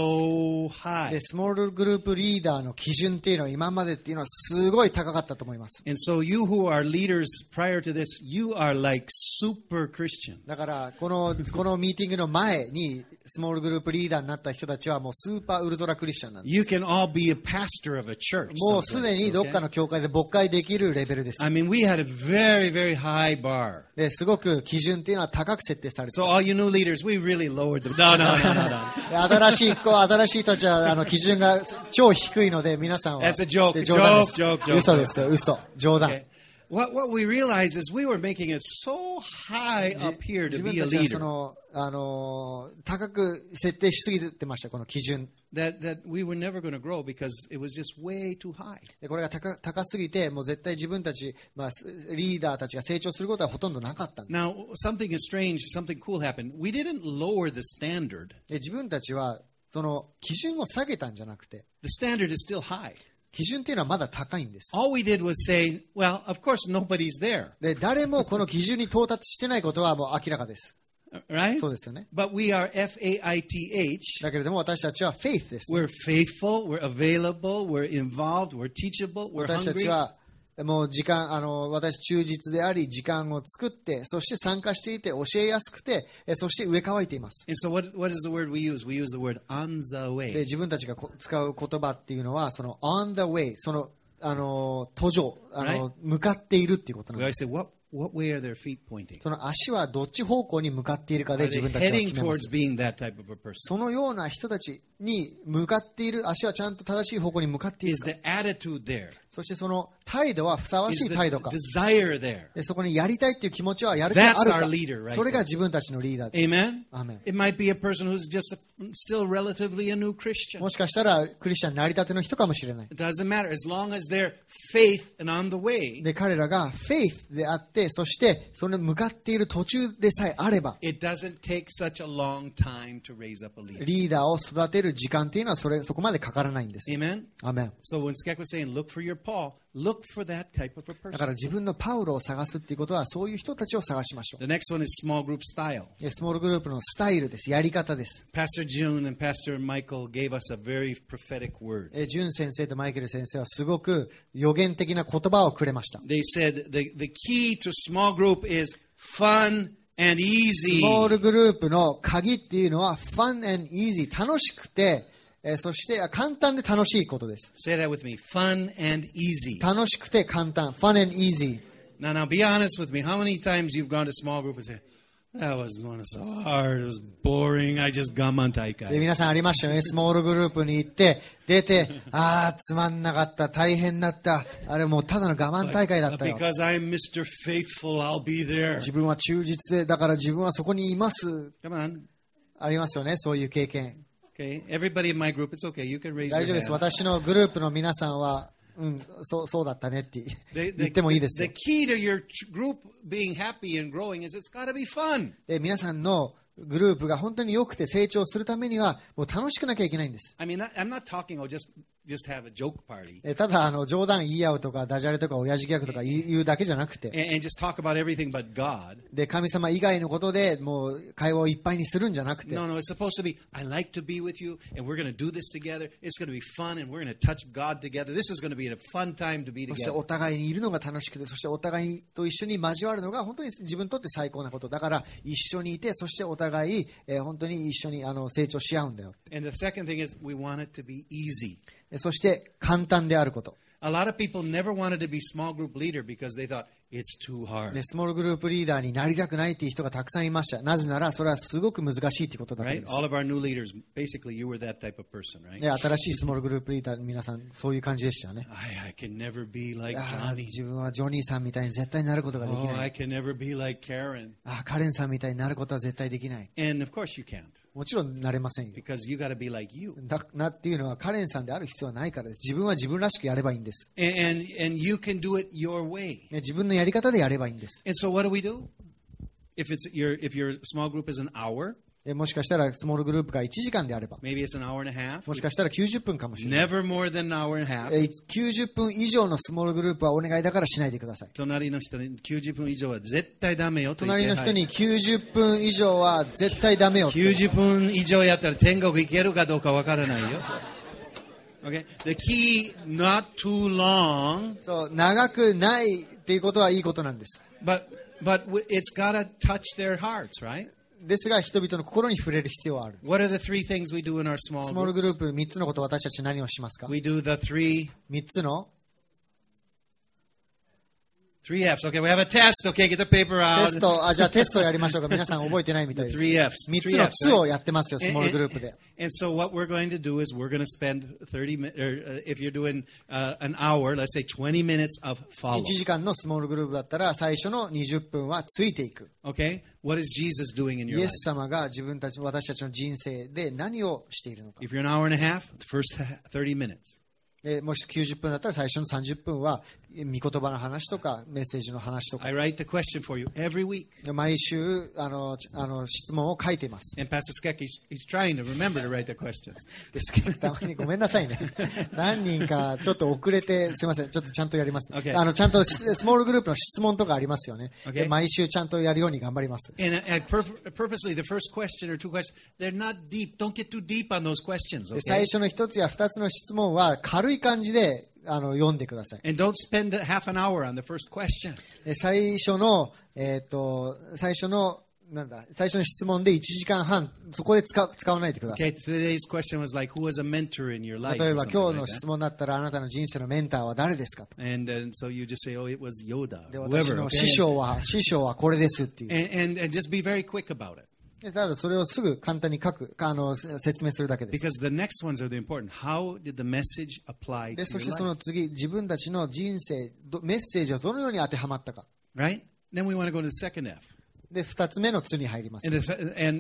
so で、 high. スモールグループリーダーの基準っていうのは今までっていうのはすごい高かったと思います。 And so you who are leaders prior to this, you are like super Christian. だからこのミーティングの前にスモールグループリーダーになった人たちはもうスーパーウルトラクリスチャンなんです。 You can all be a pastor of a church. もうすでにどっかの教会で牧会できるレベルです。 I mean, we had a very, very high bar. で、すごく基準っていうのは高く設定されて So all you new leaders, we really lowered them. No, no, no, no, no. 新しい人たちは基準が超低いので皆さんは That's a joke. で冗談です Joke, joke, joke. 嘘ですよ、嘘、冗談。 Okay. What we realized is we were making it so high up here to 自分 be a たちはそ leader の高く設定しすぎてました、この基準。 that we were never going to grow because it was just way too high. でこれが高すぎて、もう絶対自分たち、リーダーたちが成長することはほとんどなかったんです。 Now, something is strange, something cool happened. We didn't lower the standard. で自分たちはその基準を下げたんじゃなくて、 The standard is still high. 基準っていうのはまだ高いんです。 All we did was say, well, of course nobody's there, で誰もこの基準に到達してないことはもう明らかです。 right? そうですよね。 But we are F-A-I-T-H. だけれども私たちはフェイスです。 We're faithful, we're available, we're involved, we're teachable, we're 私たち hungry. はもう私忠実であり時間を作ってそして参加していて教えやすくてそして植え乾いています。 And so what is the word we use? We use the word on the で way. 自分たちが使う言葉っていうのはその on the way その途上 Right. 向かっているっていうことなん We で always す。 say, what way are their feet pointing? その足はどっち方向に向かっているかで Are 自 they 分たちは heading 決めま towards す。 being that type of a person? そのような人たちに向かっている足はちゃんと正しい方向に向かっている Is か the attitude there? そしてその態度はふさわし Is い the 態度か desire there? でそこにやりたいっていう気持ちはやる気がある That's か our leader, right それが自分たちのリーダーです。 Amen? アーメン It might be a person who's just still relatively a new Christian. もしかしたらクリスチャンになりたての人かもしれない。 It doesn't matter as long as they're faith and on the way. で、彼らがフェイスであって、そしてそれに向かっている途中でさえあれば、 It doesn't take such a long time to raise up a leader. リーダーを育てる時間っていうのはそこまでかからないんです。 Amen? アーメン。 So when Skek was saying, look for your Paul, look for that type of a だから person. 自分のパウロを探すっていうことは、そういう人たちを探しましょ The next one is small group style. う。スモールグループのスタイルです。やり方です。 Pastor June and Pastor Michael gave us a very prophetic word. ジュン先生とマイケル先生はすごく予言的な言葉をくれました。 They said the key to small group is fun and ス easy. モールグループの鍵っていうのは、fun and easy、楽しくて、そして簡単で楽しいことです。 Say that with me. Fun and easy. 楽しくて簡単、fun and easy。 Now, be honest with me. How many times you've gone to small group and said, that was so hard, it was boring, I just 我慢大で、 会. 皆さんありましたよね。スモールグループに行って、出て、つまんなかった、大変だった。あれもうただの我慢大会だったよ。 Because I'm Mr. Faithful, I'll be there. 自分は忠実で、だから自分はそこにいます。 Come on. ありますよね、そういう経験。 Okay, everybody in my group, it's okay. You can raise 大 your 丈夫です。 hand. 私のグループの皆さんは、そうだったねって言ってもいいですよ The。key to your group being happy and growing is it's got to be fun. で、皆さんのグループが本当に良くて成長するためには、もう楽しくなきゃいけないんです。 I mean, I'm not talking, just have a joke party ただ、冗談言い合うとか、ダジャレとか、親父ギャグとか言うだけじゃなくて、 and just talk about everything but God. で、神様以外のことでもう会話をいっぱいにするんじゃなくて、 No, it's supposed to be, I like to be with you, and we're going to do this together. It's going to be fun, and we're going to touch God together. This is going to be a fun time to be そして together. お互いにいるのが楽しくて、そしてお互いと一緒に交わるのが本当に自分にとって最高なこと。だから一緒にいて、そしてお互い、本当に一緒に成長し合うんだよ。 And the second thing is, we want it to be easy. そして簡単であること。 A lot of people never wanted to be small group leader because they thought it's too hard. で、スモールグループリーダーになりたくないっていう人がたくさんいました。なぜなら、それはすごく難しいってことだからで Right? す。 All of our new leaders, basically, you were that type of person, right? で、新しいスモールグループリーダーの皆さん、そういう感じでしたよね。 I can never be like あー Johnny. 自分はジョニーさんみたいに絶対になることができ Oh, な I い。 can never be like Karen. カレンさんみたいになることは絶対できない。 And of course you can't もちろんなれませんよ。 because you got to be like you. っていうのはカレンさんである必要はないからです。自分は自分らしくやればいいんです。 And you can do it your way. 自分のやり方でやればいいんです。 And so what do we do? If your small group is an hour, もしかしたらスモールグループが1時間であれば、 maybe it's an hour and a half. もしかしたら90分かもしれない。 Never more than an hour and a half. 90分以上のスモールグループはお願いだからしないでください。 隣の人に90分以上は絶対ダメよと言って隣の人に90分以上は絶対ダメよって。 90分以上やったら天国行けるかどうかわからないよ。Okay? The key, not too long, そう、長くないっていうことはいいことなんです。 but it's got to touch their hearts, right? ですが、人々の心に触れる必要はある。 What are the three things we do in our small スモール group? グループ3つのこと私たち何をしますか？ We do the three 3つの F's. Okay, we have a test. Okay, get the paper テ out. スト、じゃあテストやりましょうか。皆さん覚えてないみたい The です。 three F's. 3つ Three の F's, つをやってますよ、スモールグループで。 And so what we're going to do is we're going to spend 30 minutes, if you're doing an hour, let's say 20 minutes of 1 follow. 時間のスモールグループだったら、最初の20分はついていく。 Okay? What is Jesus doing in イ your エ life? ス様が私たちの人生で何をしているのか。 If you're an hour and a half, the first 30 minutes. でもし90分だったら最初の30分は御言葉の話とかメッセージの話とか I write the question for you every week. 毎週質問を書いています。 And Pastor Skek, he's trying to remember to write the questions. ですけどたまにごめんなさいね。何人かちょっと遅れてすみません。ちょっとちゃんとやります。 Okay. ちゃんとスモールグループの質問とかありますよね。 Okay. で毎週ちゃんとやるように頑張ります。 And purposely, the first question or two questions, they're not deep. Don't get too deep on those questions, で最 okay? 初の一つや二つの質問は軽い感じで読んでください。 And don't spend half an hour on the first question. で最初の質問で1時間半、そこで使わないでください。 Okay, today's question was like, who was a mentor in your life? 例え or ば something 今日 like の that. 質問だったらあなたの人生のメンターは誰ですかと。 And so you just say, oh, it was Yoda, で or 私 whoever. の Okay? 師匠はこれですっていう。 And just be very quick about it. でただそれをすぐ簡単に説明するだけです。 Because the next ones are the important. How did the message apply で to そして your その life? 次、自分たちの人生、メッセージをどのように当てはまったか。 Right? Then we want to go to the second F. で、二つ目のつに入ります。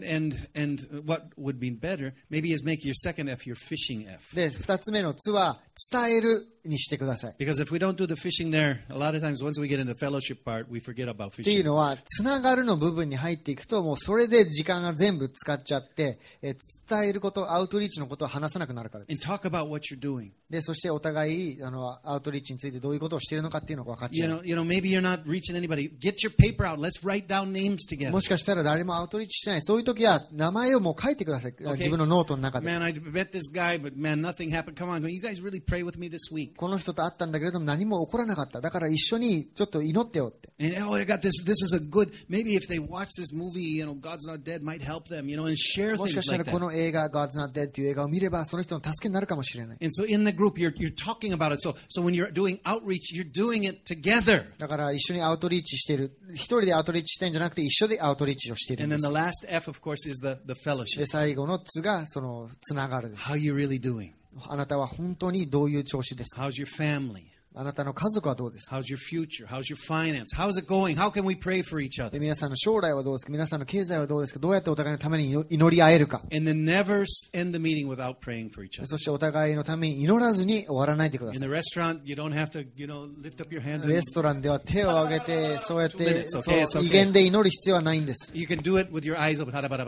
And what would be better maybe is make your second F your fishing F. で、二つ目のつは伝えるにしてください。 Because if we don't do the fishing there, a lot of times once we get in the fellowship part, we forget about っていう fishing. のは、つながるの部分に入っていくと、もうそれで時間が全部使っちゃって、伝えること、アウトリーチのことを話さなくなるからで And す。 talk about what you're doing. で、そしてお互い、アウトリーチについてどういうことをしているのかっていうのが分かっちゃう。 Maybe you're not reaching anybody. Get your paper out. Let's write down names together. もしかしたら誰もアウトリーチしてない。そういう時は、名前をもう書いてください。自分のノートの中で。 Man, I met this guy, but man, nothing happened. Come on, you guys really pray with me this week. この人と会ったんだけれども何も起こらなかった。だから一緒にちょっと祈ってよって。 And I got this. This is a good. Maybe if they watch this movie, God's Not Dead might help them. And share もしか things したら like こ that. の映画 God's Not Dead っていう映画を見ればその人の助けになるかもしれない。 And so in the group, you're talking about it. So when you're doing outreach, you're doing it together. だから一緒にアウトリーチしている。一人でアウトリーチしてるんじゃなくて一緒でアウトリーチをしているん And で then す。 the last F, of course, is the で、 fellowship. 最後のつがそのつながるです。 How you really doing? あなたは本当にどういう調子ですか？ How's your family? あなたの家族はどうですか？ How's your future? How's your finance? How's it going? How can we pray for each で other? 皆さんの将来はどうですか？皆さんの経済はどうですか？どうやってお互いのために祈り合えるか？ And then never end the meeting without praying for each other. そしてお互いのために祈らずに終わらないでくだ In さ the い。 restaurant, you don't have to, lift up your hands. And レストランでは手を挙げて、そうやって、 2 minutes, そう okay, it's okay. 威厳で祈る必要はないんです。 you can do it with your eyes open.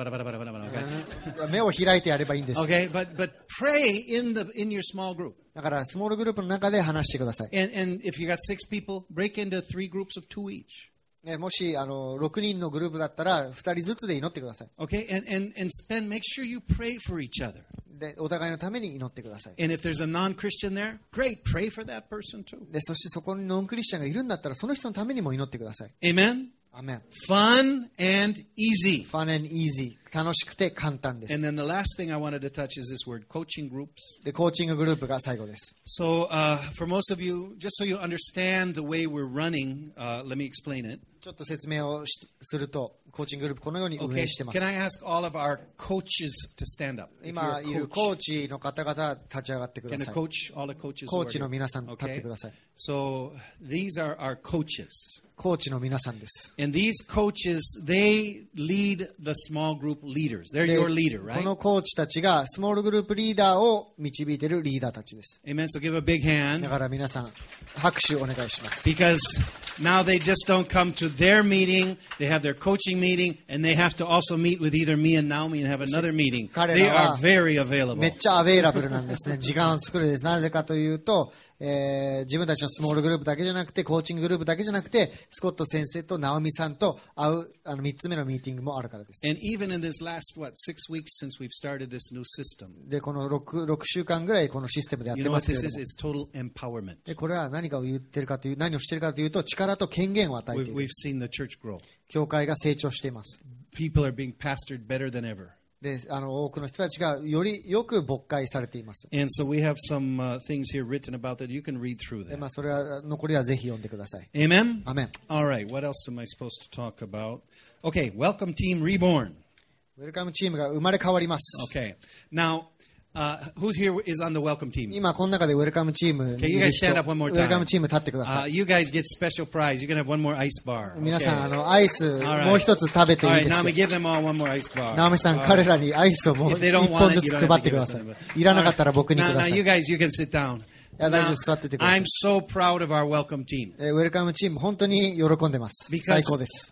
Okay? 目を開いてやればいいんです。 Okay, but pray in your small group. だから、スモールグループの中で話してください。 And if you got 6 people, break into 3 groups of 2 each. もし、6人のグループだったら、2人ずつで祈ってください。 Okay, and make sure you pray for each other. で、お互いのために祈ってください。 And if there's a non-Christian there, great, pray for that person too. で、そしてそこにノンクリスチャンがいるんだったら、その人のためにも祈ってください。 Amen? アメン。 Fun and easy. Fun and easy。楽しくて簡単です。 And then the last thing I wanted to touch is this word, coaching groups. で、コーチンググループが最後です。 So for most of you, just so you understand the way we're running, let me explain it. ちょっと説明をすると、コーチンググループこのように運 Okay, 営してます can。I ask all of our coaches to stand up? If 今 you're い a る coach, コーチの方々立ち上がってく can だ a さい。 coach, all the coaches? コ who ーチ are の here? 皆さん立って Okay. ください。 So these are our coaches. コーチの皆さんです。 And these coaches, they lead the small group leaders. They're で your leader, こ right? のコーチたちがスモールグループリーダーを導いているリーダーたちです。 Amen. So give a big だ hand から皆さん、拍手お願いします。 because now they just don't come to their meeting. They have their coaching meeting and they have to also meet with either me and Naomi and have another meeting. 彼 They らは are very available. めっちゃアベイラブルなんですね。時間を作るです。なぜかというと、自分たちのスモールグループだけじゃなくて、コーチンググループだけじゃなくて、スコット先生とナオミさんと会う3つ目のミーティングもあるからです。 And even in this last, 6 weeks since we've started this new system, で、この 6週間ぐらいこのシステムでやっ you て know ま what すけれ this ど is? も。 It's total empowerment. で、これは何かを言ってるかという、何をしているかというと、力と権限を与えてい We've る。 seen the church grow. 教会が成長しています。 People are being pastored better than ever. で、多くの人たちがよりよく牧会されています。 And so we have some things here written about that. You can read through で、 that. それは、残りはぜひ読んでください。 Amen? アメン。 All right. What else am I supposed to talk about? Okay. Welcome Team Reborn. ウェルカムチームが生まれ変わります。 Okay. Now, who's here is on the welcome team? 今、この中でウェルカムチームに Okay, い you る guys 人、 stand up one more ウェルカ time. ムチーム立ってください。 You guys get special prize. You can have one more ice bar. 皆 Okay. さん、アイス、 right. もう一つ食べて All いい right. です Now よ we。give them all one more ice bar. ナオミさん、 All 彼 right. らにアイスをもう If they 一 don't want 本 it, ず you つ don't 配 have っ to てく give だ it さ to them. い。いらなかったら僕にく Now, だ now さい。 you い guys, you can sit down. や、大丈夫 Now, です。座っててくださ I'm い。 so proud of our welcome team ウェルカムチーム、本当に喜んでます。最 because 高です。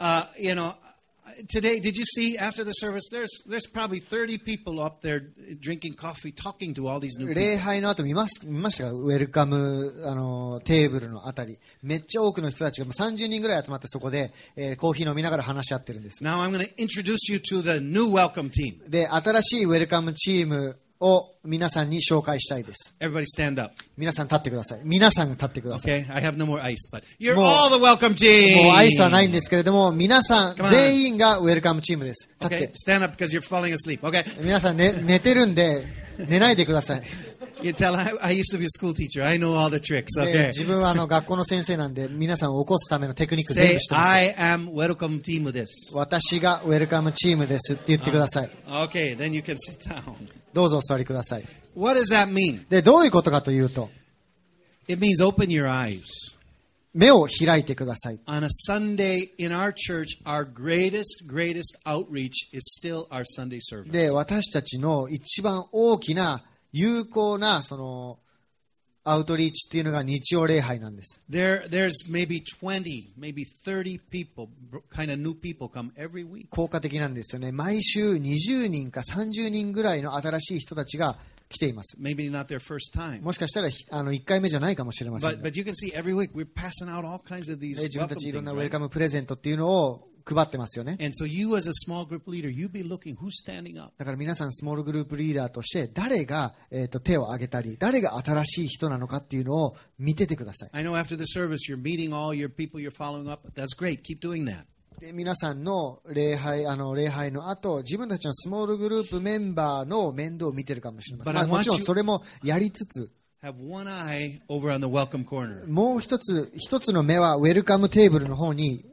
Today, did you see after the service? There's probably 30 people up there drinking coffee, talking to all these new 礼 people. 拝の後見ましたか？ウェルカムテーブルのあたり。めっちゃ多くの人たちがもう30人ぐらい集まってそこで、コーヒー飲みながら話し合ってるんです。 Now I'm going to introduce you to the new welcome team. で、新しいウェルカムチームを皆さんに紹介したいです。 Everybody stand up. 皆さん立ってください。皆さん立ってください。 Okay, I have no more ice, but you're もう all the welcome team. もうアイスはないんですけれども、皆さん Come on. 全員がウェルカムチームです。立っ Okay, て。 stand up because you're falling asleep. Okay, 皆さん、寝てるんで、寝ないでください。 you tell I used to be a school teacher. I know all the tricks. で Okay, 自分は学校の先生なんで、皆さんを起こすためのテクニック全 say 部知ってます。 I am welcome team of this. 私がウェルカムチームですって言ってください。 Okay, then you can sit down. どうぞお座りください。 What does that mean? で、どういうことかというと、 It means open your eyes. 目を開いてください。 On a Sunday in our church, our greatest outreach is still our Sunday service. で、私たちの一番大きな、有効な、 アウトリーチっていうのが日曜礼拝なんです。 There's maybe 20, maybe 30 people, kind of new people come every week. 効果的なんですよね。毎週20人か30人ぐらいの新しい人たちが来ています。 Maybe not their first time. もしかしたら1回目じゃないかもしれませんが。 But you can see every week we're passing out all kinds of these 自分た welcome ちいろんな things, ウェル right? カムプレゼントっていうのを配ってますよね。 And so you as a small group leader, you be looking who's standing up. だから皆さんスモールグループリーダーとして誰が、手を挙げたり誰が新しい人なのかっていうのを見ててください。 I know after the service you're meeting all your people you're following up. That's great. Keep doing that. で皆さんの礼拝の後、自分たちのスモールグループメンバーの面倒を見てるかもしれません。 But I も want ちろん you- それもやりつつ、 Have one eye over on the welcome corner. もう一つの目はウェルカムテーブルの方に、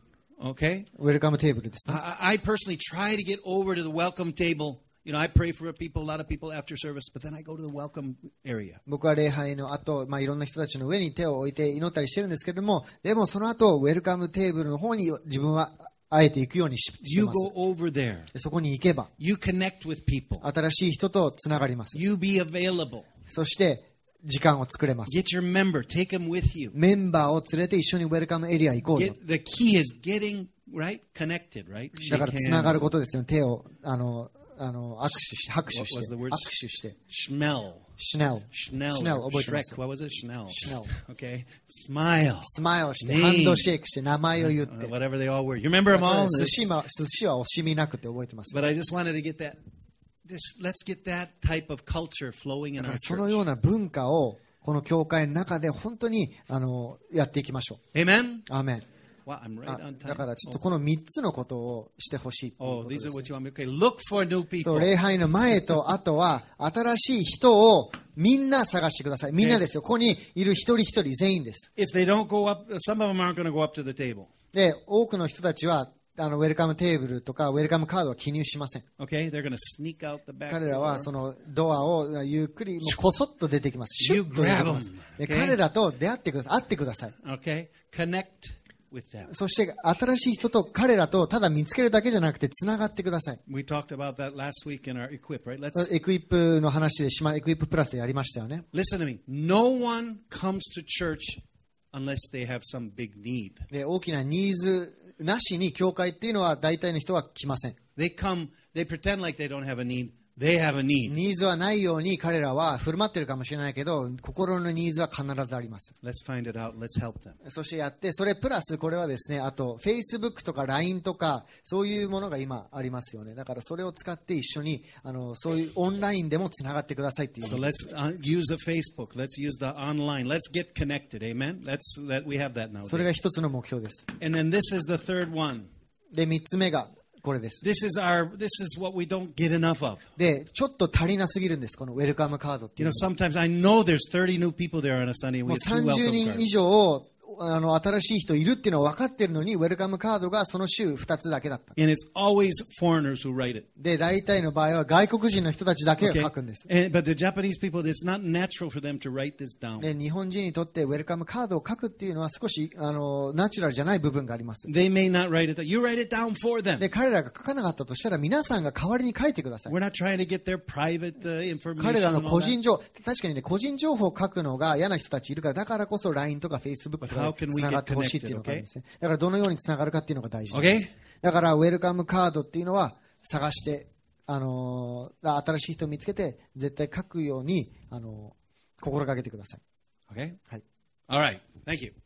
Okay? ウェルカムテーブルですね。 I personally try to get over to the welcome table. You know, I pray for people, a lot of people after service, but then I go to the welcome area. 僕は礼拝の後、いろんな人たちの上に手を置いて祈ったりしてるんですけれども、でもその後ウェルカムテーブルの方に自分はあえて行くようにして You ま go す。 over there. でそこに行けば You connect with people. 新しい人とつながります。 You be available. そして時間を作れます。 Get your member. Take him with you. メンバーを連れて一緒にウェルカムエリア行こうよ。 The key is getting, right? Connected, right? だ Shake からつながる hands. ことですよ。手を握手して握手 What し was て the word? 握手して Schmell. シュネル Schnell. シュネル覚えてま Shrek. す。 What was it? Schnell. Schnell. Okay. Smile. スマイルしてねえハンドシェイクして名前を言って Whatever they all were. You remember them all? 寿司は惜しみなくて覚えてます。 But I just wanted to get that. Let's get that type of culture flowing in だか our らその church. ような文化をこの教会の中で本当にやっていきましょう。 Amen? アーメン。 Wow, I'm right あ on だ time. からちょっとこの3つのことをしてほしいという Oh, ことで these す are what you want me to. Okay, look for new そ people. う礼拝の前と後は新しい人をみんな探してください。みんなですよ。ここにいる一人一人全員です。 If they don't go up, some of them aren't going to go up to the table. で、多くの人たちはウェルカムテーブルとかウェルカムカードは記入しません。 Okay, they're going to sneak out the back 彼ら door. はそのドアをゆっくりもうこそっと出てきます。シュッと出てきます You grab them. で Okay. 彼らと出会ってください。会ってください。 Okay, connect with them. そして新しい人と彼らとただ見つけるだけじゃなくてつながってください。 We talked about that last week in our Equip, right? Let's エクイプの話でエクイププラスでやりましたよね。 listen to me. No one comes to church unless they have some big need. で、大きなニーズなしに教会っていうのは大体の人は来ません。 They pretend like they don't have a need. They have a need. ニーズはないように彼らは振る舞ってるかもしれないけど、心のニーズは必ずあります。 Let's find it out. Let's help them. そしてやって、それプラスこれはですね、あと Facebook とか LINE とかそういうものが今ありますよね。だからそれを使って一緒にそういうオンラインでもつながってくださいっていう So 意味です。 let's use the Facebook. Let's use the online. Let's get connected. Amen. We have that now. それが一つの目標です。 And then this is the third one. で、三つ目がこれです。 This is what we don't get enough of. で、ちょっと足りなすぎるんです、このウェルカムカードってい You う know, のは。 sometimes I know there's 30 new people there on a Sunday. も We う have 2 30 welcome 人以 cards. 上新しい人いるっていうのは分かってるのに、ウェルカムカードがその週2つだけだった。 And it's always foreigners who write it. で、大体の場合は外国人の人たちだけが Okay? 書くんです。 But the Japanese people, it's not natural for them to write this down. で、日本人にとってウェルカムカードを書くっていうのは少しナチュラルじゃない部分があります。 They may not write it down. You write it down for them. で、彼らが書かなかったとしたら皆さんが代わりに書いてください。 We're not trying to get their private information. 彼らの and all 個 that. 人情報、確かにね、個人情報を書くのが嫌な人たちいるから、だからこそ LINE とか Facebook と But か how can で we つなが get ってほしいっていうのがあるん connected, ですね。だからどのようにつながるかっていうのが大事なんです。 Okay? だからウェルカムカードっていうのは探して、新しい人を見つけて絶対書くように心がけてください。 Okay? はい。 All right. Thank you.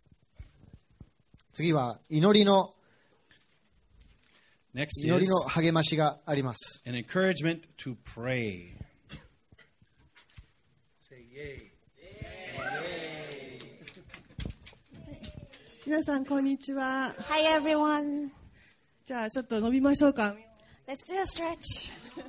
次は祈りの Next 祈り is の励ましがあります。 an encouragement to pray. Say yay. 皆さんこんにちは。 Hi, everyone. じゃあちょっと伸びましょうか。 Let's do a stretch.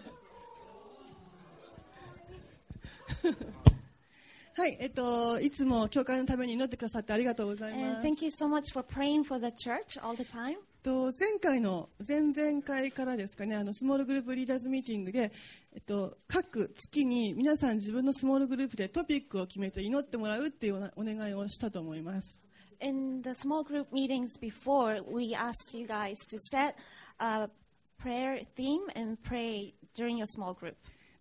はい、いつも教会のために祈ってくださってありがとうござい And ます。 thank you so much for praying for the church all the time. 前々回からですかね、スモールグループリーダーズミーティングで、各月に皆さん自分のスモールグループでトピックを決めて祈ってもらうっていうお願いをしたと思います。 In the small group meetings before, we asked you guys to set a prayer theme and pray during your small group.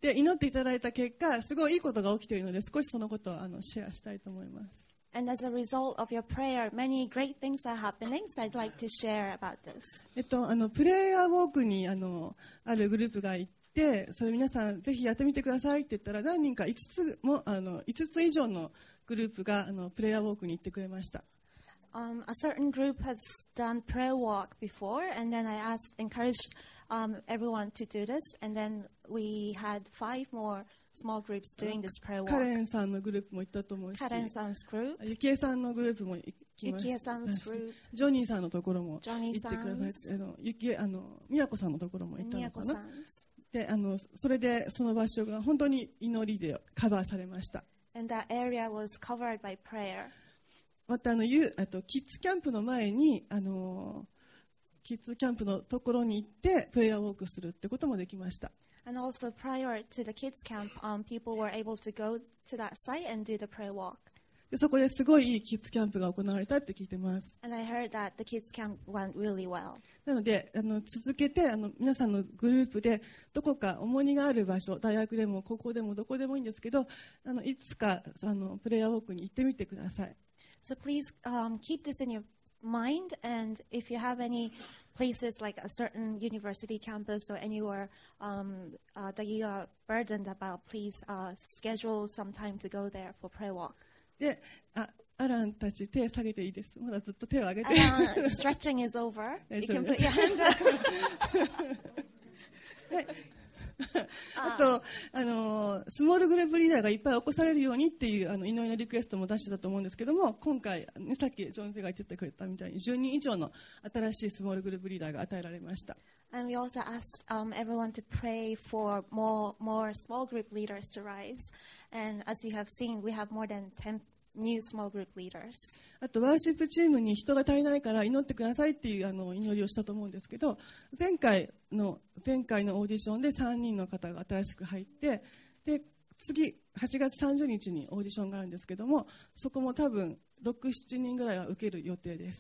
で、祈っていただいた結果、すごいいいことが起きているので、少しそのことをシェアしたいと思います。 And as a result of your prayer, many great things are happening, so I'd like to share about this. プレイヤーウォークにあるグループがいて、それ皆さんぜひやってみてくださいって言ったら、何人か5つ以上のグループがプレイヤーウォークに行ってくれました。 A certain group has done prayer walk before, and then I encouraged everyone to do this, and then we had 5 more small groups doing this prayer walk. カレンさんのグループも行ったと思うし、 Karen San's group, ゆきえさんのグループも行きまし Yukie た San's し、 group, ジョニーさんのところも Johnny 行ってください San's, ゆきえみやこさんのところも行った and のか Miyako な。 San's. でそれでその場所が本当に祈りでカバーされました。 And that area was covered by prayer. またキッズキャンプの前にキッズキャンプのところに行ってプレイヤーウォークするってこともできました。 And also prior to the kids camp, people were able to go to that site and do the prayer walk. でそこですごいいいキッズキャンプが行われたって聞いてます。 And I heard that the kids camp went really well. なので続けて皆さんのグループでどこか重荷がある場所、大学でも高校でもどこでもいいんですけど、いつかプレイヤーウォークに行ってみてください。 So please keep this in your mind, and if you have any places like a certain university campus or anywhere that you are burdened about, please schedule some time to go there for prayer walk. でアランたち手下げていいです。まだずっと手を上げて。 Stretching is over. You 大丈夫 can です。 put your hand up. はい。あとスモールグループリーダーがいっぱい起こされるようにっていう祈りのリクエストも出してたと思うんですけども、今回、ね、さっきジョン・セが言ってくれたみたいに10人以上の新しいスモールグループリーダーが与えられました。 And we also asked everyone to pray for more small group leaders to rise. And as you have seen, we have more than 10 new small group leaders. あとワーシップチームに人が足りないから祈ってくださいっていう祈りをしたと思うんですけど、前回のオーディションで3人の方が新しく入って、で次8月30日にオーディションがあるんですけども、そこも多分 6,7 人ぐらいは受ける予定です。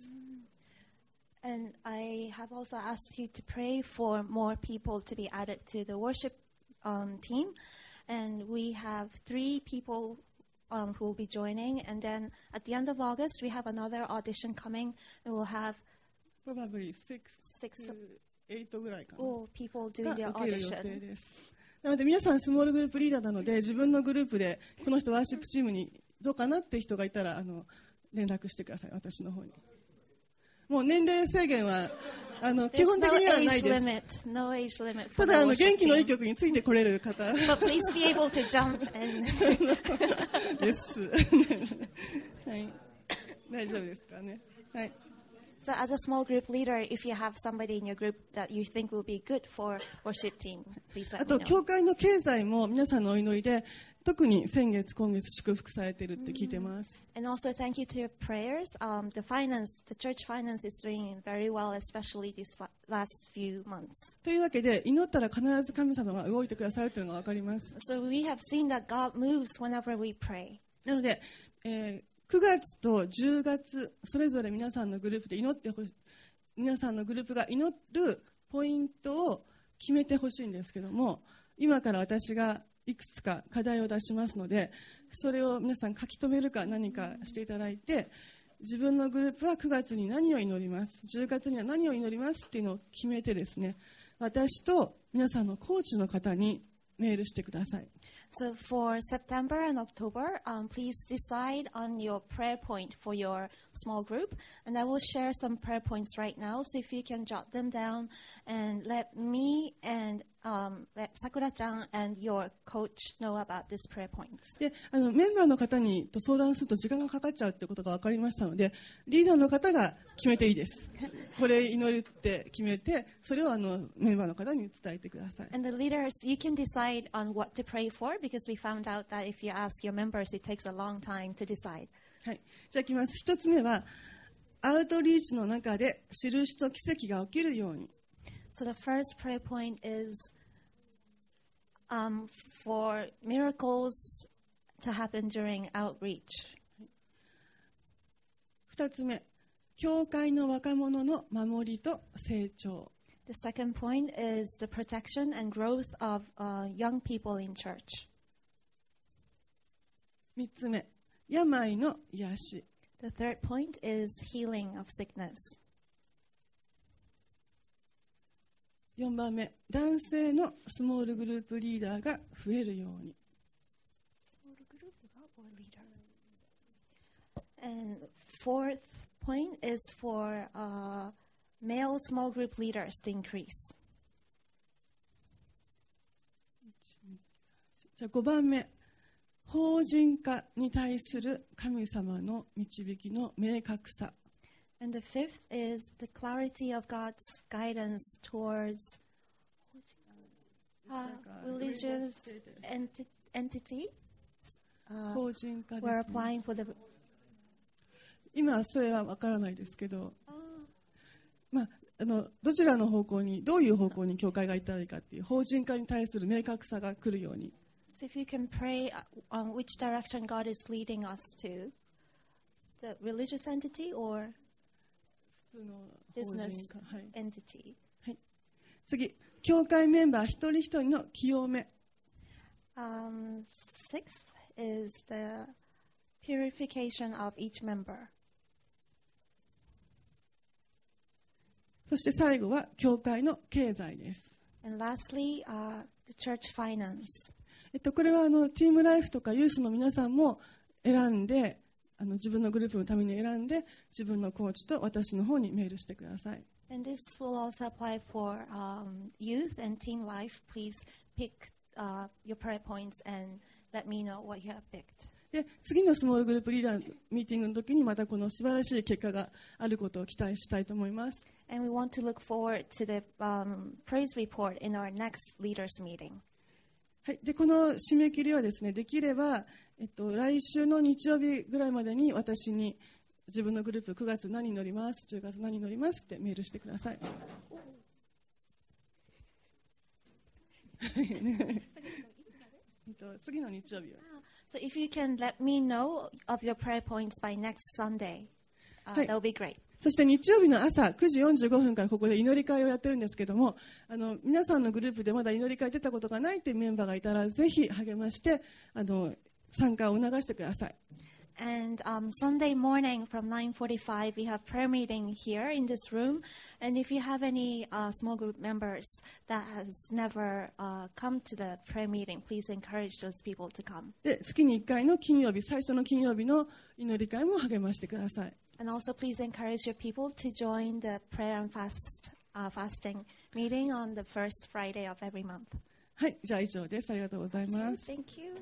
And I have also asked you to pray for more people to be added to the worship team. And we have 3 people who will be joining. And then at the end of August, we have another audition coming. And we'll have Probably 6 to 8ぐらいかな。 people doing their が受ける予定 audition. です。なので皆さんスモールグループリーダーなので、自分のグループでこの人ワーシップチームにどうかなっていう人がいたら連絡してください、私の方に。もう年齢制限は基本的にはないです。 No age limit た for the だ worship 元気のいい team. 曲についてこれる方 But please be able to jump and です。はい、大丈夫ですかね。はい。 So as a small group leader, if you have somebody in your group that you think will be good for worship team, please あ let と me know. 教会の経済も皆さんのお祈りで特に先月今月祝福されているって聞いてます。 And also thank you to your prayers. The church finance is doing very well, especially these last few months. というわけで祈ったら必ず神様が動いてくださるというのが分かります。 So we have seen that God moves whenever we pray. なので、9月と10月それぞれ皆さんのグループで皆さんのグループが祈るポイントを決めてほしいんですけども、今から私がいくつか課題を出しますので、それを皆さん書き留めるか何かしていただいて、自分のグループは9月に何を祈ります、10月には何を祈りますっていうのを決めてですね、私と皆さんのコーチの方にメールしてください。 So for September and October, please decide on your prayer point for your small group. And I will share some prayer points right now. So if you can jot them down and let me and let Sakura-chan and your coach know about these prayer points. でメンバーの方にと相談すると時間がかかっちゃうということが分かりましたので、リーダーの方が決めていいです。これ祈るって決めて、それをメンバーの方に伝えてください。 And the leaders, you can decide on what to pray for because we found out that if you ask your members, it takes a long time to decide. はい、じゃあいきます。一つ目はアウトリーチの中で印と奇跡が起きるように。 So the first prayer point is for miracles to happen during outreach. 二つ目、教会の若者の守りと成長。 The second point is the protection and growth of young people in church. 3つ目、病の癒し。 The third point is healing of sickness. 4番目、男性のスモールグループリーダーが増えるように。 And fourth point is for male small group leaders to increase. じゃあ5番目、法人化に対する神様の導きの明確さ。 And the fifth is the clarity of God's guidance towards religious entity. 法人化で We're すね。 applying for the. 今それは分からないですけど、どちらの方向に、どういう方向に教会が行ったらいいかっていう法人化に対する明確さが来るように。 So if you can pray on which direction God is leading us to, the religious entity or 普通の法 business 人化。はい。 entity. 次、教会メンバー一人一人の清め。 Sixth is the purification of each member. そして最後は教会の経済です。 And lastly, the church finance. これはチームライフとかユースの皆さんも選んで、自分のグループのために選んで、自分のコーチと私の方にメールしてください。 And this will also apply for youth and team life. Please pick your prayer points and let me know what you have picked. で、次のスモールグループリーダーミーティングの時にまたこの素晴らしい結果があることを期待したいと思います。 And we want to look forward to the praise report in our next leaders meeting. はい、でこの締め切りはですね、できれば、来週の日曜日ぐらいまでに私に自分のグループ9月何に乗ります、10月何に乗りますってメールしてください。次の日曜日は。 So if you can let me know of your prayer points by next Sunday, that would be great. そして日曜日の朝9時45分からここで祈り会をやってるんですけども、皆さんのグループでまだ祈り会出たことがないというメンバーがいたらぜひ励まして参加を促してください。 And Sunday morning from 9:45, we have prayer meeting here in this room. And if you have any small group members that has never come to the prayer meeting, please encourage those people to come. で、月に1回の金曜日、最初の金曜日の祈り会も励ましてください。 And also please encourage your people to join the prayer and fasting meeting on the first Friday of every month. はい、じゃあ以上です。ありがとうございます。 Thank you.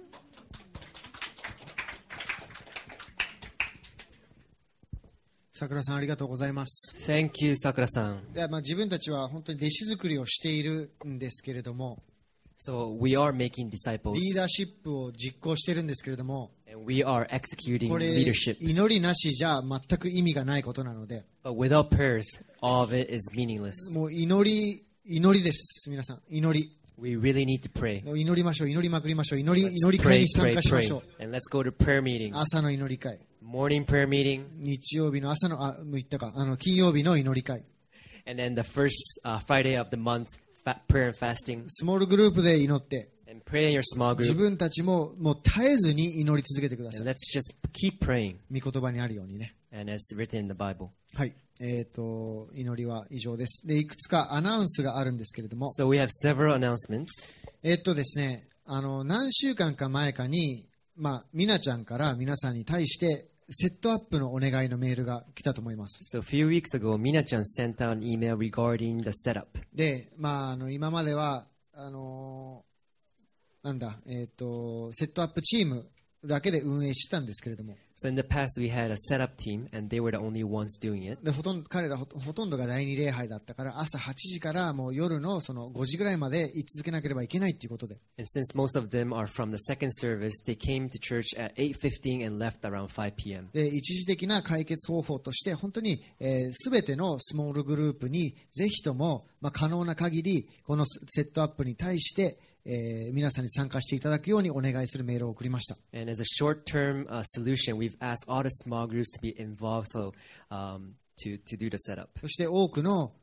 桜さんありがとうございます。 Thank you, Sakura-san. で自分たちは本当に弟子作りをしているんですけれども、 So we are making disciples, リーダーシップを実行しているんですけれども、 and we are executing これ leadership. 祈りなしじゃ全く意味がないことなので、 But without prayers, all of it is meaningless. もう祈りです。皆さん祈り We really need to pray. 祈りましょう。祈りまくりましょう。祈り Let's 会 pray, に参 pray, 加しま pray. しょう。 And let's go to prayer meeting. 朝の祈り会、 Morning prayer meeting. 日曜日の朝のもう言ったか金曜日の祈り会、 And then the first Friday of the month, prayer and fasting. スモールグループで祈って、 And pray in your small 自 group. 分たちももう絶えずに祈り続けてくださ And い。 let's just keep praying. 御言葉にあるようにね。 And as written in the Bible. はい。祈りは以上です。で、いくつかアナウンスがあるんですけれども、 So we have several announcements. ですね、何週間か前かに、みなちゃんから皆さんに対してセットアップのお願いのメールが来たと思います。 So a few weeks ago, Mina-chan sent out an email regarding the setup. で、今までは、セットアップチームだけで運営してたんですけれども、 So in the past, we had a setup team, and they were the only ones doing it. で彼らほとんどが第二礼拝だったから朝8時からもう夜のその5時ぐらいまで居続けなければいけないということで、 And since most of them are from the second service, they came to church at 8:15 and left around 5 p.m. で一時的な解決方法として本当にすべてのスモールグループにぜひとも、可能な限りこのセットアップに対して皆さんに参加していただくようにお願いするメールを送りました。 And as a short-term solution, we've asked all the small groups to be involved, so to do the setup. そして多くの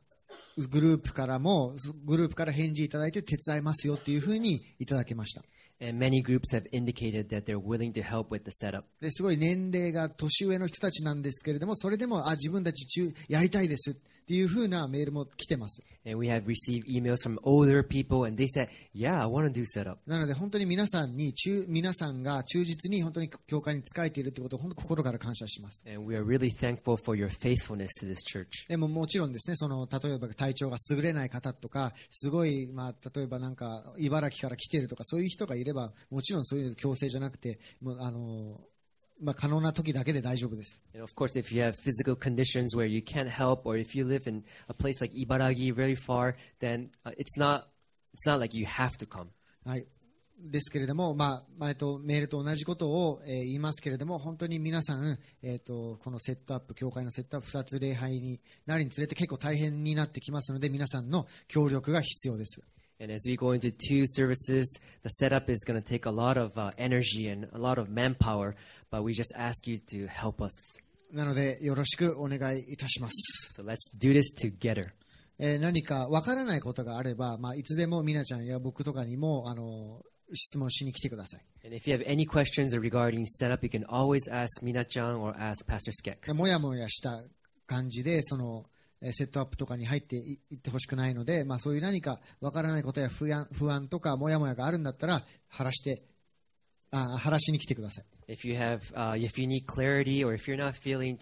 グループから返事いただいて手伝いますよっていうふうにいただけました。 And many groups have indicated that they're willing to help with the setup. ですごい年齢が年上の人たちなんですけれども、それでも自分たちやりたいですっていうふうなメールも来てます。 And we have received emails from older people, and they said, "Yeah, I want to do setup." なので本当に皆さんが忠実に本当に教会に仕えているということを本当に心から感謝します。 And we are really thankful for your faithfulness to this church. でももちろんですね、例えば体調が優れない方とか、すごい、例えばなんか茨城から来ているとか、そういう人がいれば、もちろんそういうの強制じゃなくて、もう可能な時だけで大丈夫です。 And of course, if you have physical conditions where you can't help, or if you live in a place like Ibaragi, very far, then it's not like you have to come. はい。ですけれども、前とメールと同じことを、言いますけれども、本当に皆さん、このセットアップ、教会のセットアップ2つ礼拝になるにつれて結構大変になってきますので、皆さんの協力が必要です。 And as we go into 2 services, the setup is going to take a lot of energy and a lot of manpower, but we just ask you to help us. なので、よろしくお願いいたします。 So let's do this together. 何かわからないことがあれば、いつでもみなちゃんや僕とかにも質問しに来てください。 And if you have any questions regarding setup, you can always ask Mina-chan or ask Pastor Skek. もやもやした感じでセットアップとかに入っていってほしくないので、そういう何かわからないことや不安とかもやもやがあるんだったら晴らしに来てください。 If you need clarity, or if you're not feeling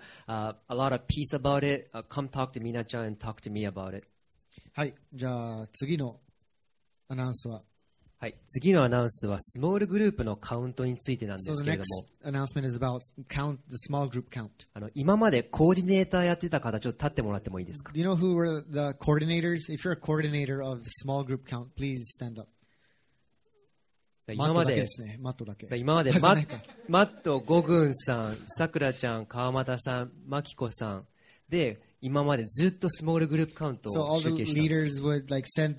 a lot of peace about it, come talk to Mina-chan and talk to me about it. はい、じゃあ次のアナウンスは。 はい、次のアナウンスはスモールグループのカウントについてなんで So す the けれど next announcement is about the small group count. も、今までコーディネーターやってた方、ちょっと立ってもらってもいいですか。 Do you know who were the coordinators? If you're a coordinator of the small group count, please stand up. マットだけですね。マットだけ。 今までじゃないかマット、ゴグンさん、さくらちゃん、川又さん、マキコさんで、今までずっとスモールグループカウント So を all the 集計したんです。 leaders would send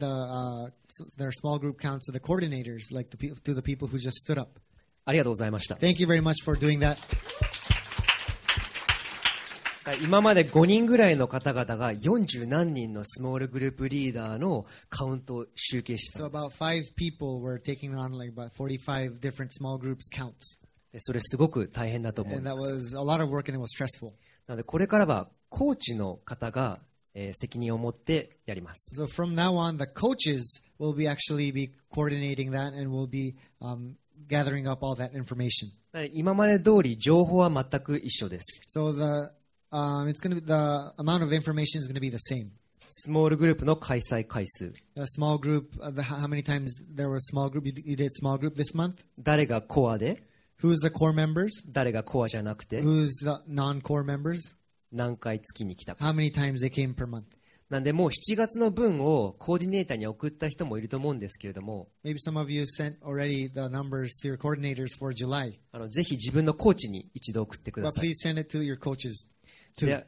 their small group counts to the coordinators, to the people who just stood up. ありがとうございました。 Thank you very much for doing that. 今まで5人ぐらいの方々が40何人のスモールグループリーダーのカウントを集計した So んです。 about 5 people were taking on about 45 different small groups counts. でそれすごく大変だと思い And that ます。 was a lot of work and it was stressful. なのでこれからはコーチの方が、責任を持ってやります。 So from now on, the coaches will actually be coordinating that and will be gathering up all that information. なので今まで通り情報は全く一緒です。 So the amount of information is going to be the same. スモールグループの開催回数、 A small group, how many times there was small group? You did small group this month? 誰がコアで、 Who's the core members? 誰がコアじゃなくて、 Who's the non-core members? 何回月に来たか。 How many times they came per month? なんでもう7月の分をコーディネーターに送った人もいると思うんですけれども、 Maybe some of you sent already the numbers to your coordinators for July. ぜひ自分のコーチに一度送ってくだ But さい。 please send it to your coaches too. で、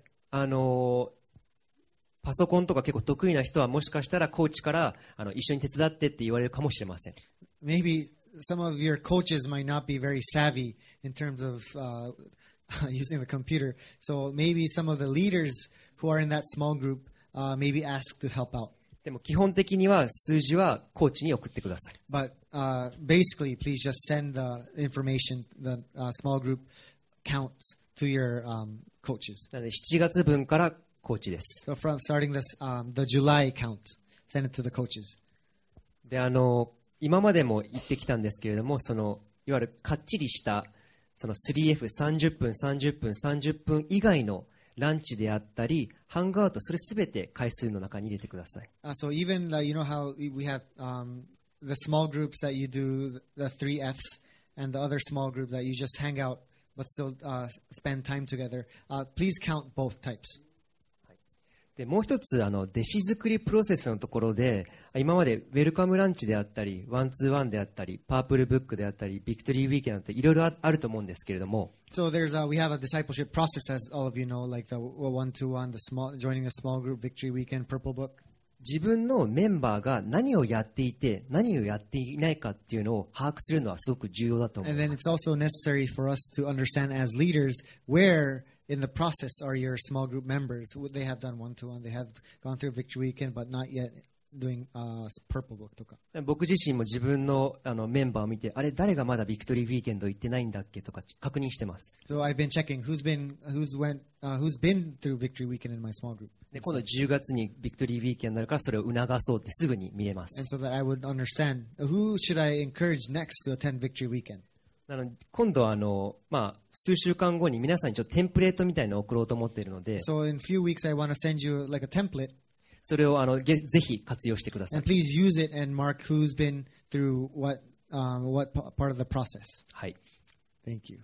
パソコンとか結構得意な人はもしかしたらコーチから一緒に手伝ってって言われるかもしれません。 Maybe some of your coaches might not be very savvy in terms of using the computer. So maybe some of the leaders who are in that small group maybe ask to help out. でも基本的には数字はコーチに送ってください。 But basically, please just send the information, the small group counts to your coaches. なので7月分からコーチです。 So from starting the July count, send it to the coaches. で、今までも言ってきたんですけれども、いわゆるかっちりした3F、30分、30分、30分以外のランチであったり、ハングアウト、それすべて回数の中に入れてください。 So even you know how we have the small groups that you do the 3Fs and the other small group that you just hang out but still spend time together. Please count both types. でもう一つ弟子作りプロセスのところで今までウェルカムランチであったりワンツーワンであったりパープルブックであったりビクトリーウィーケンドっていろいろあると思うんですけれども So we have a discipleship process, as all of you know, like the 1-to-1, joining a small group, Victory Weekend, Purple Book. 自分のメンバーが何をやっていて何をやっていないかっていうのを把握するのはすごく重要だと思い And then ま it's す。 also necessary for us to understand as leaders where in the process are your small group members. They have done one-to-one. They have gone through Victory Weekend, but not yet doing Purple Book とか。 僕自身も自分のメンバーを見て、あれ、誰がまだビクトリーウィーケンド行ってないんだっけとか確認してます。 So I've been checking who's been through Victory Weekend in my small group. で、今度10月にビクトリーウィーケンドになるからそれを促そうってすぐに見れます。 And so that I would understand who should I encourage next to attend Victory Weekend. なので今度は数週間後に皆さんにちょっとテンプレートみたいなのを送ろうと思っているので、 So in a few weeks I want to send you like a template. それをぜひ活用してください。 And please use it and mark who's been through what part of the process. はい。 Thank you.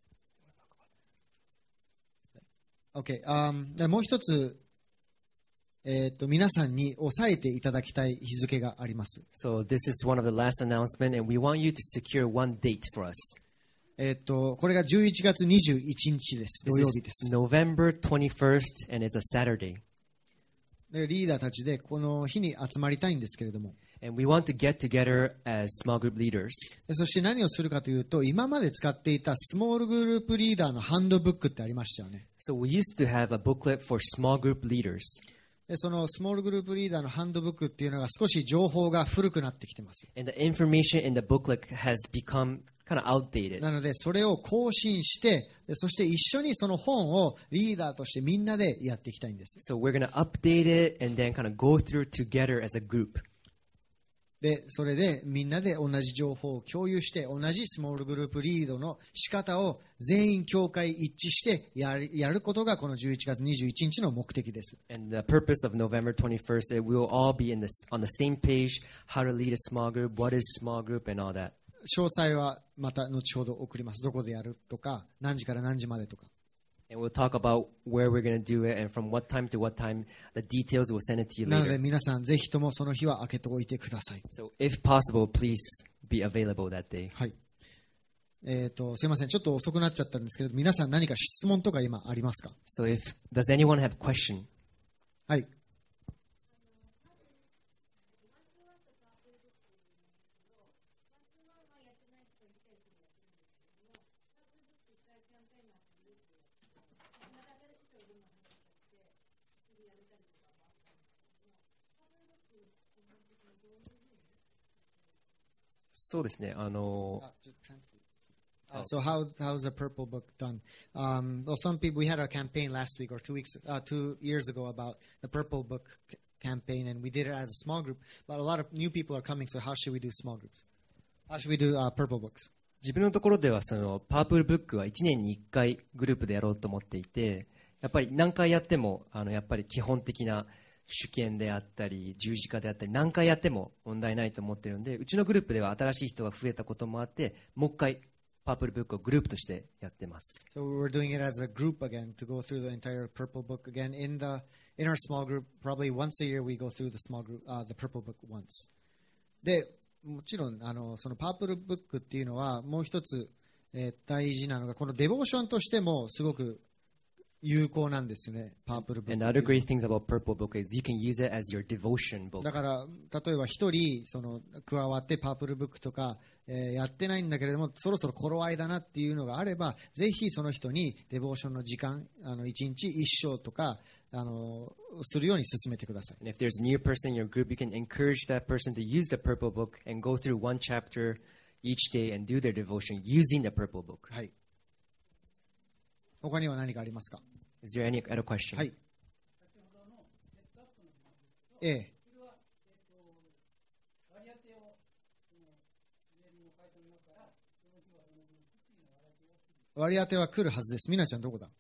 Okay. でもう一つ、皆さんに押さえていただきたい日付があります。 So this is one of the last announcement, and we want you to secure one date for us. これが11月21日です。土 This 曜日で is す。 November 21st, and it's a Saturday. でリーダーたちでこの日に集まりたいんですけれども、 And we want to get together as small group leaders. でそして何をするかというと、今まで使っていたスモールグループリーダーのハンドブックってありましたよね。 So we used to have a booklet for small group leaders. でそのスモールグループリーダーのハンドブックっていうのが少し情報が古くなってきてます。 And the information in the booklet has become kind of outdated. なのでそれを更新して、でそして一緒にその本をリーダーとしてみんなでやっていきたいんです。 So we're going to update it and then kind of go through together as a group. でそれでみんなで同じ情報を共有して、同じスモールグループリードの仕方を全員協会一致してやることがこの11月21日の目的です。 And the purpose of November 21st is we will all be on the same page, how to lead a small group, what is small group and all that. 詳細はまた後ほど送ります。どこでやるとか、何時から何時までとか。 And we'll talk about where we're going to do it and from what time to what time. The details we'll send it to you なので later. 皆さんぜひともその日は開けておいてください。 So if possible, please be available that day. はい。すいません。ちょっと遅くなっちゃったんですけど、皆さん何か質問とか今ありますか？ So does anyone have a question? はい。 そうですね。 So how's the Purple Book done? Well, some people, we had our campaign last week or 2 years ago about the Purple Book campaign, and we did it as a small group. But a lot of new people are coming, so how should we do small groups? How should we do Purple Books? 自分のところではそのパープルブックは1年に1回グループでやろうと思っていて、やっぱり何回やってもやっぱり基本的な主権であったり十字架であったり何回やっても問題ないと思っているので、うちのグループでは新しい人が増えたこともあって、もう一回パープルブックをグループとしてやってます。 So we're doing it as a group again to go through the entire Purple Book again in our small group. Probably once a year we go through the small group, the Purple Book once. で、もちろんそのパープルブックっていうのはもう一つ、大事なのがこのデボーションとしてもすごく有効なんですよね。パープルブッ And ク the other great things about Purple Book is you can use it as your devotion book. だから例えば一人加わってパープルブックとか、やってないんだけれどもそろそろ頃合いだなっていうのがあれば、ぜひその人にデボーションの時間1日1章とかするように進めてください。 And if there's a new person in your group, you can encourage that person to use the Purple Book and go through one chapter each day and do their devotion using the Purple Book. はい。他には何かありますか？ Is there any other question? はい。ええ。割り当ては来るはずです。みなちゃんどこだ？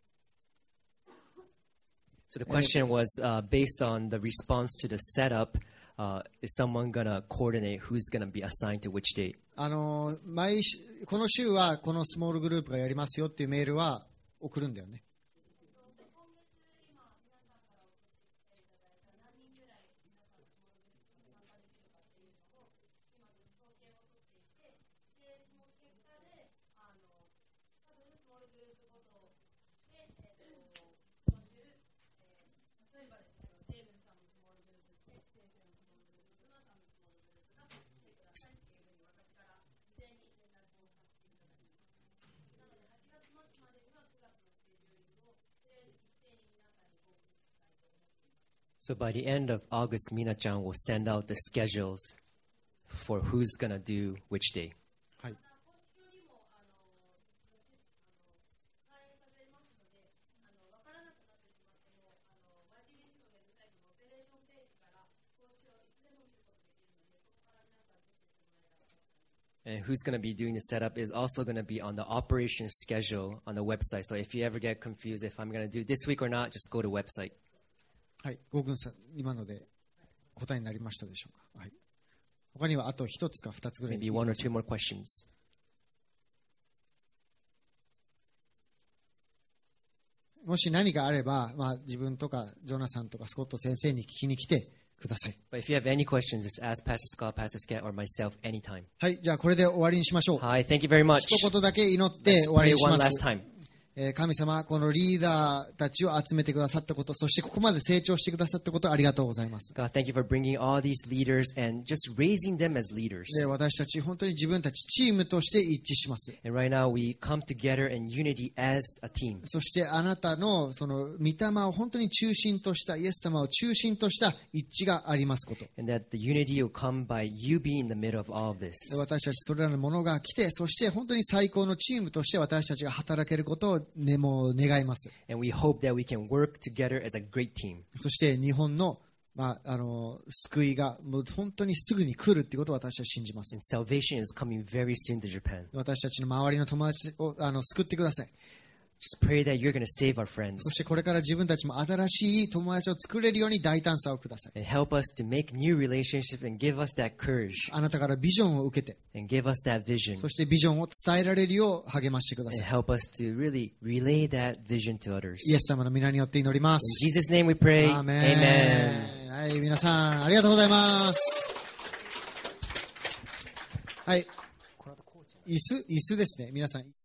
So the question was based on the response to the setup. Is someone gonna coordinate who's gonna be assigned to which date? この週はこのスモールグループがやりますよっていうメールは送るんだよね。 So by the end of August, Mina-chan will send out the schedules for who's going to do which day. はい。 And who's going to be doing the setup is also going to be on the operation schedule on the website. So if you ever get confused if I'm going to do this week or not, just go to the website. はい。ゴーグンさん、今ので答えになりましたでしょうか。はい。他にはあと一つか二つぐらい。 Maybe one or two more questions. もし何かあれば、まあ、自分とかジョナサンとかスコット先生に聞きに来てください。 But if you have any questions, just ask Pastor Scott, Pastor Scat, or myself anytime. はい。じゃあこれで終わりにしましょう。 Hi, thank you very much. 一言だけ祈って終わり Pray にし one ま last す。 time. 神様、このリーダーたちを集めてくださったこと、そしてここまで成長してくださったこと、ありがとうございます。 God, thank you for bringing all these leaders and just raising them as leaders. で、私たち、本当に自分たちチームとして一致します。 And right now we come together in unity as a team. そしてあなたのその御霊を本当に中心とした、イエス様を中心とした一致がありますこと。 And that the unity will come by you being in the middle of all of this. で、私たちそれらのものが来て、そして本当に最高のチームとして私たちが働けることを、ね、もう願います。 And we hope that we can work together as a great team. そして日本の、救いがもう本当にすぐに来るということを私は信じます。 And salvation is coming very soon to Japan. 私たちの周りの友達を救ってください。 Just pray that you're going to save our friends そしてこれから自分たちも新しい友達を作れるように大胆さをください。 and help us to make new relationships and give us that courage あなたからビジョンを受けて、 and give us that vision そしてビジョンを伝えられるよう励ましてくだ and さい。 help us to really relay that vision to others. イエス様の皆によって祈りま In す。 Jesus' name we pray. アーメ Amen. ン。はい、皆さんありがとうございます。はい。椅子ですね。皆さん。